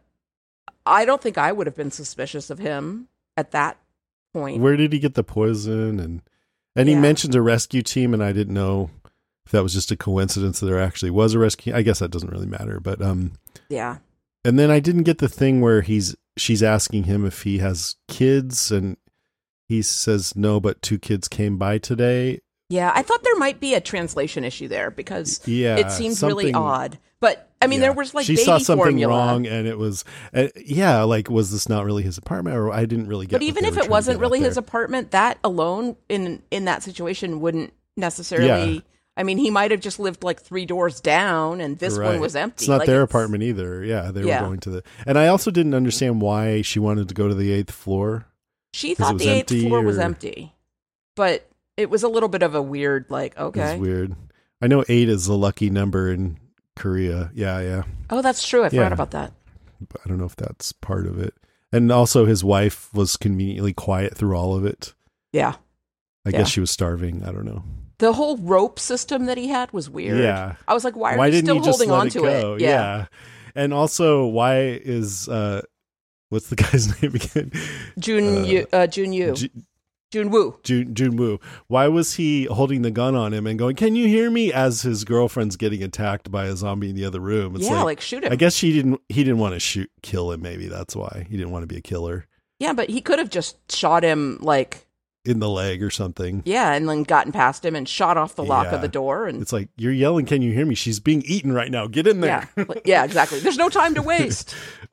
I don't think I would have been suspicious of him at that point. Where did he get the poison? And and he Yeah. mentioned a rescue team, and I didn't know if that was just a coincidence that there actually was a rescue. I guess that doesn't really matter. But um, Yeah, and then I didn't get the thing where he's she's asking him if he has kids, and he says no, but two kids came by today. yeah. I thought there might be a translation issue there because Yeah, it seemed really something- odd. But I mean, Yeah. there was like she baby saw something formula. wrong, and it was uh, yeah, like was this not really his apartment? Or I didn't really get. But what even they if were it trying to wasn't get really out his there. apartment, that alone in in that situation wouldn't necessarily. Yeah. I mean, he might have just lived like three doors down, and this one Right. was empty. It's not Like, their apartment either. Yeah, they Yeah. were going to the. And I also didn't understand why she wanted to go to the eighth floor. She 'Cause it thought was the eighth empty, floor was or- empty, but it was a little bit of a weird, like, It okay, was weird. I know eight is a lucky number in Korea. Yeah, yeah. oh, that's true. I forgot Yeah. about that. But I don't know if that's part of it. And also, his wife was conveniently quiet through all of it. Yeah, I Yeah. guess she was starving. I don't know. the whole rope system that he had was weird. Yeah. I was like, why are Why you didn't still he just holding let on it to go? it? Yeah. And also, why is uh, what's the guy's name again? Jun Uh, Yu, uh, Jun Yu, Ju- Jun Woo. Jun Jun Woo. Why was he holding the gun on him and going, "Can you hear me?" as his girlfriend's getting attacked by a zombie in the other room? It's Yeah, like, like shoot him. I guess she didn't. He didn't want to shoot, kill him. Maybe that's why he didn't want to be a killer Yeah, but he could have just shot him, like, in the leg or something. yeah, and then gotten past him and shot off the lock Yeah. of the door. And It's like, you're yelling, "Can you hear me?" She's being eaten right now. Get in there. yeah, yeah, exactly. There's no time to waste.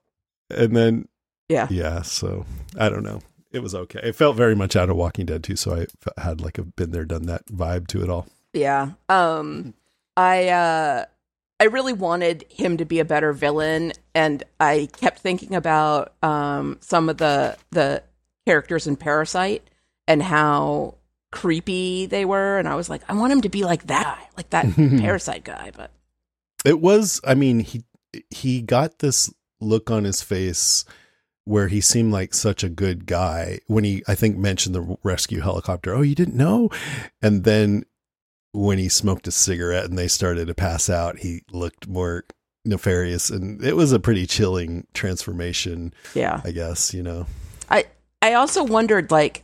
And then, Yeah, yeah. So I don't know. It was okay. It felt very much out of Walking Dead too. So I f- had like a been there, done that vibe to it all. yeah. Um, I uh, I really wanted him to be a better villain, and I kept thinking about um some of the the characters in Parasite and how creepy they were, and I was like, I want him to be like that guy, like that Parasite guy. But It was, I mean, he he got this look on his face where he seemed like such a good guy when he, I think, mentioned the rescue helicopter. Oh, you didn't know? And then when he smoked a cigarette and they started to pass out, he looked more nefarious. And it was a pretty chilling transformation, yeah, I guess, you know. I I also wondered, like,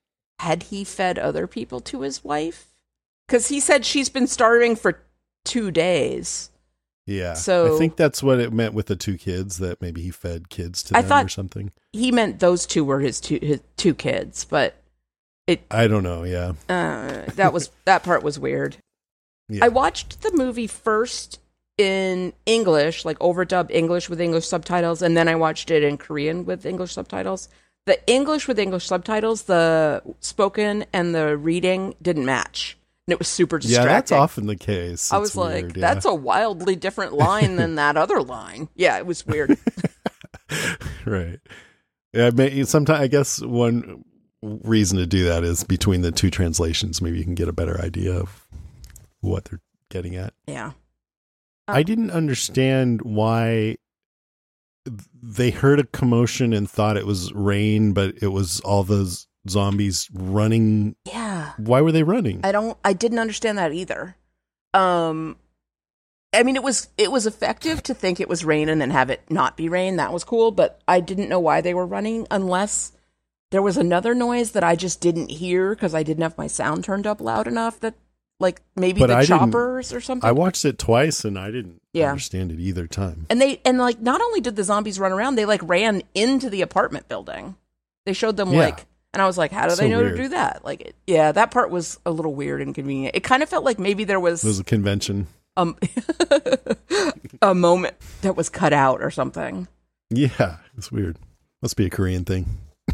had he fed other people to his wife? Because he said she's been starving for two days. Yeah. So- I think that's what it meant with the two kids, that maybe he fed kids to I them thought- or something. He meant those two were his two his two kids, but it I don't know. Yeah. uh, that was that part was weird. Yeah. I watched the movie first in English, like overdub English with English subtitles, and then I watched it in Korean with English subtitles. The English with English subtitles, the spoken and the reading didn't match, and it was super yeah, distracting. that's often the case. I It's was like, weird, yeah. that's a wildly different line than that other line. Yeah, it was weird. Right. Yeah, sometimes I guess one reason to do that is between the two translations, maybe you can get a better idea of what they're getting at. Yeah. I didn't understand why they heard a commotion and thought it was rain, but it was all those zombies running. Yeah. Why were they running? I don't I didn't understand that either. Um I mean it was it was effective to think it was rain and then have it not be rain. That was cool, but I didn't know why they were running unless there was another noise that I just didn't hear because I didn't have my sound turned up loud enough, that like maybe But the I didn't- choppers or something. I watched it twice and I didn't Yeah. understand it either time. And they and like not only did the zombies run around, they like ran into the apartment building. They showed them Yeah. like, and I was like, how do So they know weird. to do that? Like, it, yeah, that part was a little weird and inconvenient. It kind of felt like maybe there was, It was a convention. um a moment that was cut out or something. Yeah, it's weird. Must be a Korean thing.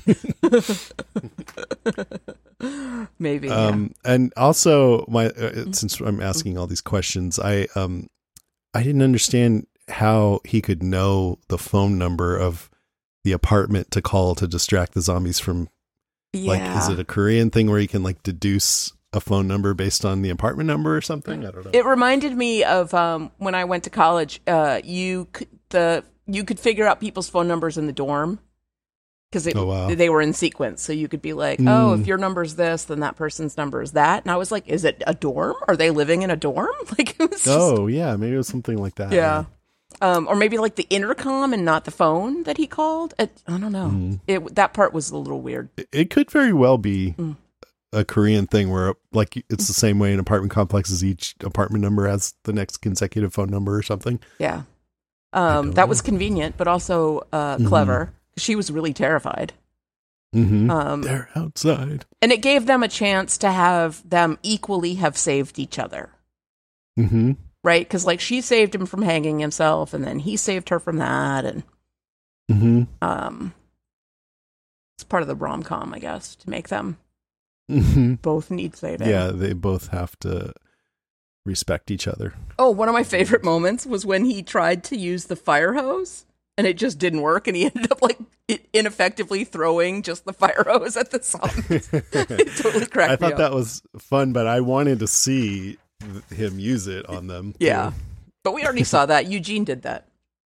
Maybe. yeah. Um, and also my, uh, since I'm asking all these questions, I, um, I didn't understand how he could know the phone number of the apartment to call to distract the zombies from Like, is Yeah. it a Korean thing where you can like deduce a phone number based on the apartment number or something? I don't know. It reminded me of um, when I went to college. Uh, you could, the you could figure out people's phone numbers in the dorm because Oh, wow. they were in sequence. So you could be like, Mm. "Oh, if your number's this, then that person's number is that." And I was like, "Is it a dorm? Are they living in a dorm?" Like it was. Just, Oh, yeah. Maybe it was something like that. yeah. Um, or maybe like the intercom and not the phone that he called. It, I don't know. Mm. It that part was a little weird. It, it could very well be Mm. a Korean thing where like it's the same way in apartment complexes. Each apartment number has the next consecutive phone number or something. Yeah. don't Um, that know. was convenient, but also uh, Mhm. clever. She was really terrified. Mm-hmm. Um, They're outside. and it gave them a chance to have them equally have saved each other, Mm-hmm. right? Because like she saved him from hanging himself, and then he saved her from that, and Mm-hmm. um, it's part of the rom com, I guess, to make them Mm-hmm. both need saving. Yeah, they both have to respect each other. Oh, one of my favorite moments was when he tried to use the fire hose, and it just didn't work, and he ended up like it ineffectively throwing just the fire hose at the zombies. It totally cracked I me thought up. that was fun, but I wanted to see th- him use it on them. too. Yeah. But we already saw that. Eugene did that.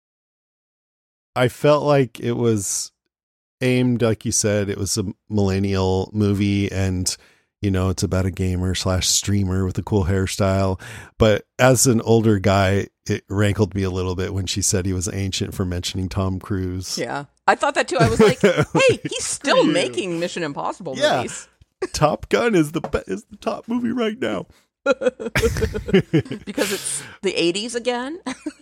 I felt like it was aimed, like you said, it was a millennial movie, and you know, it's about a gamer slash streamer with a cool hairstyle. But as an older guy, it rankled me a little bit when she said he was ancient for mentioning Tom Cruise. Yeah. I thought that too. I was like, hey, he's still you. making Mission Impossible Yeah. movies. Top Gun is the be- is the top movie right now. Because it's the eighties again.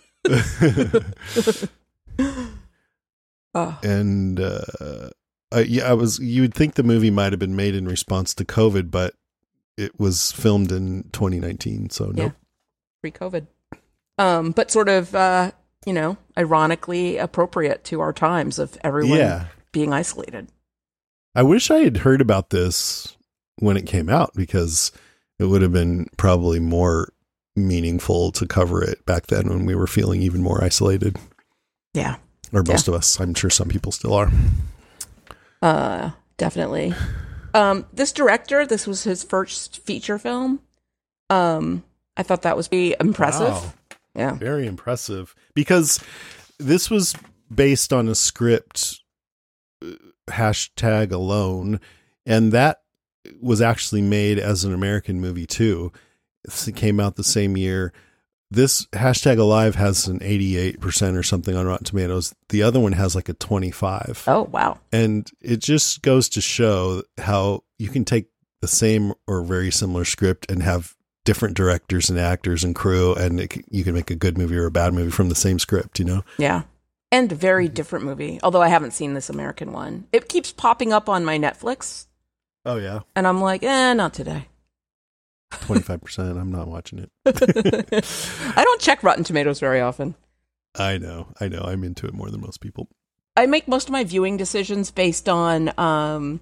Oh, And uh, uh, yeah, I was. You would think the movie might have been made in response to COVID, but it was filmed in twenty nineteen. So yeah. nope. Pre-COVID. Um, but sort of, uh, you know, ironically appropriate to our times of everyone Yeah. being isolated. I wish I had heard about this when it came out, because it would have been probably more meaningful to cover it back then when we were feeling even more isolated. Yeah. Or most of us. I'm sure some people still are. Uh, definitely. Um, this director, this was his first feature film. Um, I thought that was pretty impressive. Wow. Yeah. Very impressive, because this was based on a script, uh, hashtag alone, and that was actually made as an American movie too. It came out the same year. This hashtag alive has an eighty-eight percent or something on Rotten Tomatoes. The other one has like a twenty-five. Oh, wow. And it just goes to show how you can take the same or very similar script and have different directors and actors and crew, and it, c- you can make a good movie or a bad movie from the same script, you know? Yeah. And a very different movie, although I haven't seen this American one. It keeps popping up on my Netflix, Oh, yeah. and I'm like, eh, not today. twenty-five percent. I'm not watching it. I don't check Rotten Tomatoes very often. I know. I know. I'm into it more than most people. I make most of my viewing decisions based on um,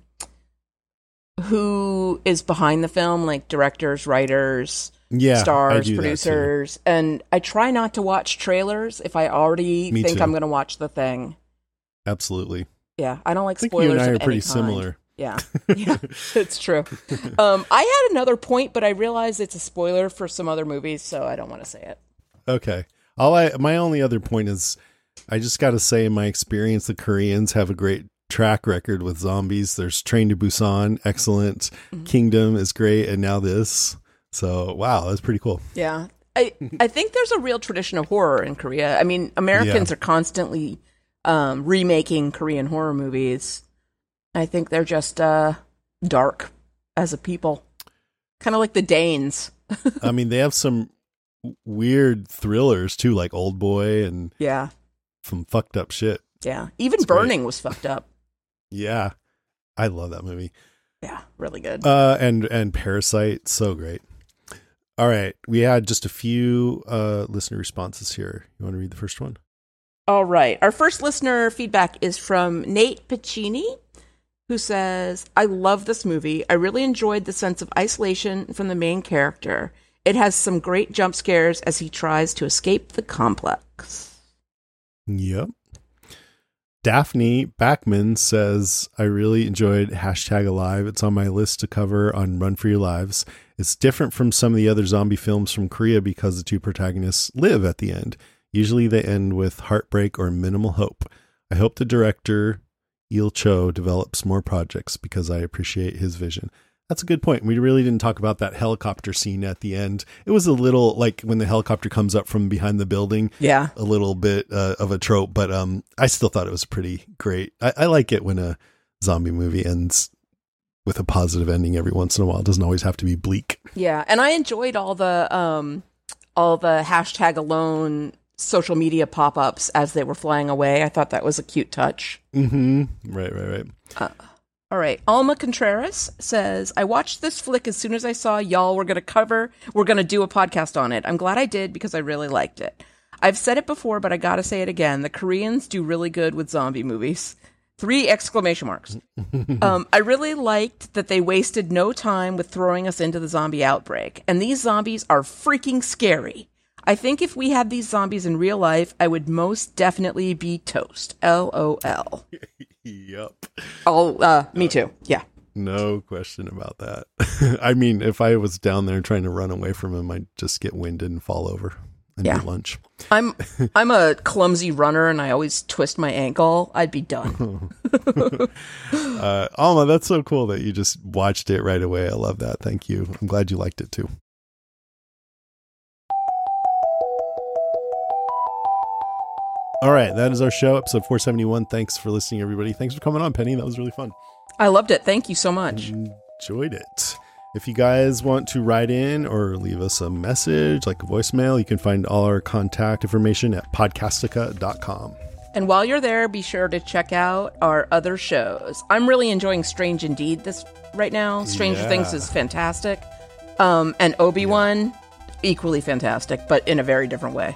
who is behind the film, like directors, writers, Yeah. I stars, do that too. producers. And I try not to watch trailers if I already Me think too. I'm going to watch the thing. Absolutely. Yeah, I don't like I think spoilers. you and I of are any pretty kind. similar. Yeah, yeah, it's true. Um, I had another point, but I realized it's a spoiler for some other movies, so I don't want to say it. Okay. All I my only other point is, I just got to say, in my experience, the Koreans have a great track record with zombies. There's Train to Busan, excellent. Mm-hmm. Kingdom is great, and now this. So wow, that's pretty cool. Yeah, I I think there's a real tradition of horror in Korea. I mean, Americans Yeah. are constantly um, remaking Korean horror movies. I think they're just uh, dark as a people, kind of like the Danes. I mean, they have some w- weird thrillers too, like Old Boy and Yeah, some fucked up shit. yeah. Even It's great. Burning was fucked up. Yeah, I love that movie. Yeah, really good. Uh, and and Parasite, so great. All right, we had just a few uh, listener responses here. You want to read the first one? All right. Our first listener feedback is from Nate Piccini, who says, I love this movie. I really enjoyed the sense of isolation from the main character. It has some great jump scares as he tries to escape the complex. Yep. Daphne Backman says, I really enjoyed Hashtag Alive. It's on my list to cover on Run for Your Lives. It's different from some of the other zombie films from Korea because the two protagonists live at the end. Usually they end with heartbreak or minimal hope. I hope the director, Il Cho, develops more projects because I appreciate his vision. That's a good point. We really didn't talk about that helicopter scene at the end. It was a little like when the helicopter comes up from behind the building. Yeah. A little bit uh, of a trope, but um, I still thought it was pretty great. I, I like it when a zombie movie ends with a positive ending every once in a while. It doesn't always have to be bleak. Yeah. And I enjoyed all the, um, all the hashtag alone social media pop-ups as they were flying away. I thought that was a cute touch. Mm-hmm. Right, right, right. Uh, All right. Alma Contreras says, I watched this flick as soon as I saw y'all were going to cover, we're going to do a podcast on it. I'm glad I did because I really liked it. I've said it before, but I got to say it again. The Koreans do really good with zombie movies. Three exclamation marks. um, I really liked that they wasted no time with throwing us into the zombie outbreak. And these zombies are freaking scary. I think if we had these zombies in real life, I would most definitely be toast. L O L. Yep. Oh, uh, me too. Yeah. No question about that. I mean, if I was down there trying to run away from him, I'd just get winded and fall over and Yeah. eat lunch. I'm I'm a clumsy runner and I always twist my ankle. I'd be done. uh, Alma, that's so cool that you just watched it right away. I love that. Thank you. I'm glad you liked it too. All right, that is our show, episode four seventy-one. Thanks for listening, everybody. Thanks for coming on, Penny. That was really fun. I loved it. Thank you so much. Enjoyed it. If you guys want to write in or leave us a message, like a voicemail, you can find all our contact information at podcastica dot com. And while you're there, be sure to check out our other shows. I'm really enjoying Strange Indeed this right now. Stranger Yeah. Things is fantastic. Um, and Obi-Wan, yeah. equally fantastic, but in a very different way.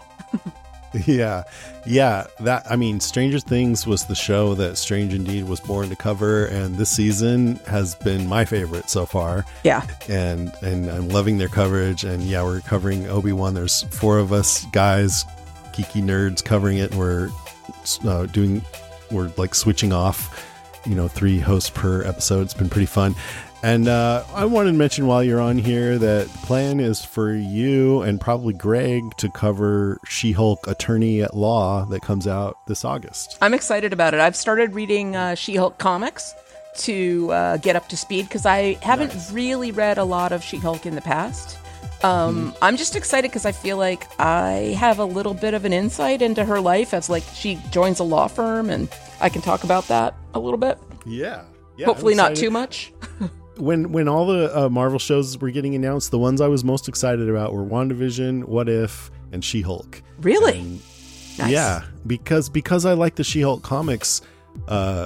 Yeah. Yeah. That, I mean, Stranger Things was the show that Strange Indeed was born to cover. And this season has been my favorite so far. Yeah. And, and I'm loving their coverage. And yeah, we're covering Obi-Wan. There's four of us guys, geeky nerds covering it. We're uh, doing, we're like switching off, you know, three hosts per episode. It's been pretty fun. And uh, I wanted to mention while you're on here that the plan is for you and probably Greg to cover She-Hulk Attorney at Law that comes out this August. I'm excited about it. I've started reading uh, She-Hulk comics to uh, get up to speed because I haven't nice. really read a lot of She-Hulk in the past. Um, mm-hmm. I'm just excited because I feel like I have a little bit of an insight into her life as like she joins a law firm, and I can talk about that a little bit. Yeah. yeah Hopefully not too much. When when all the uh, Marvel shows were getting announced, the ones I was most excited about were WandaVision, What If, and She-Hulk. Really? And, nice. Yeah, because because I like the She-Hulk comics, uh,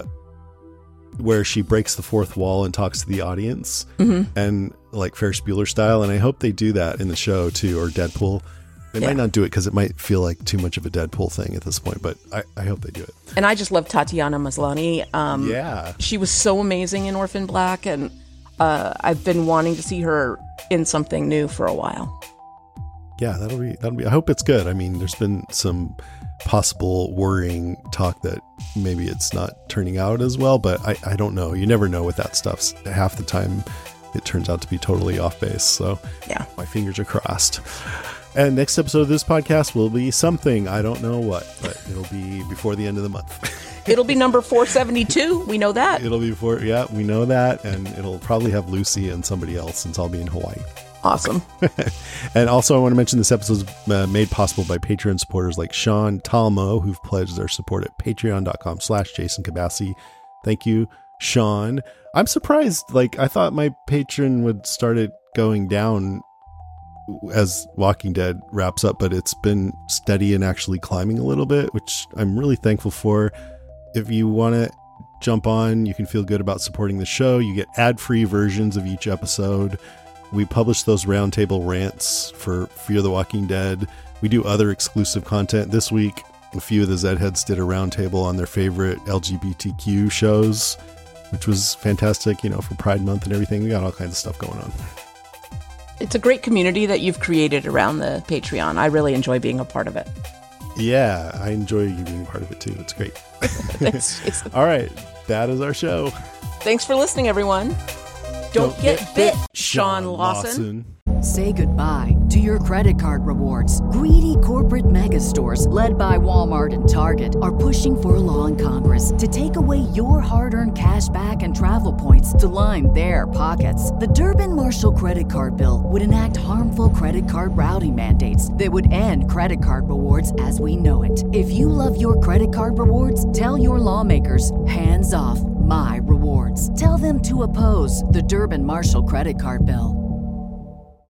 where she breaks the fourth wall and talks to the audience, mm-hmm. and like Ferris Bueller style. And I hope they do that in the show too, or Deadpool. They yeah. might not do it because it might feel like too much of a Deadpool thing at this point, but I, I hope they do it. And I just love Tatiana Maslany. Um, yeah. She was so amazing in Orphan Black, and uh, I've been wanting to see her in something new for a while. Yeah, that'll be, that'll be, I hope it's good. I mean, there's been some possible worrying talk that maybe it's not turning out as well, but I, I don't know. You never know with that stuff. Half the time it turns out to be totally off base. So yeah, my fingers are crossed. And next episode of this podcast will be something. I don't know what, but it'll be before the end of the month. It'll be number four seventy-two. We know that. It'll be before, yeah, we know that. And it'll probably have Lucy and somebody else since I'll be in Hawaii. Awesome. And also I want to mention this episode is uh, made possible by Patreon supporters like Sean Talmo, who've pledged their support at patreon.com slash Jason Kabassi. Thank you, Sean. I'm surprised. Like, I thought my Patreon would start it going down as Walking Dead wraps up, but it's been steady and actually climbing a little bit, which I'm really thankful for. If you want to jump on, you can feel good about supporting the show. You get ad-free versions of each episode. We publish those roundtable rants for Fear the Walking Dead. We do other exclusive content. This week, a few of the Zedheads did a roundtable on their favorite L G B T Q shows, which was fantastic, you know, for Pride Month and everything. We got all kinds of stuff going on. It's a great community that you've created around the Patreon. I really enjoy being a part of it. Yeah, I enjoy you being part of it too. It's great. Thanks, Jason. All right, that is our show. Thanks for listening, everyone. Don't, Don't get, get bit, bit, Sean Lawson. Lawson. Say goodbye to your credit card rewards. Greedy corporate mega stores, led by Walmart and Target, are pushing for a law in Congress to take away your hard-earned cash back and travel points to line their pockets. The Durbin-Marshall credit card bill would enact harmful credit card routing mandates that would end credit card rewards as we know it. If you love your credit card rewards, tell your lawmakers, hands off my rewards. Tell them to oppose the Durbin-Marshall credit card bill.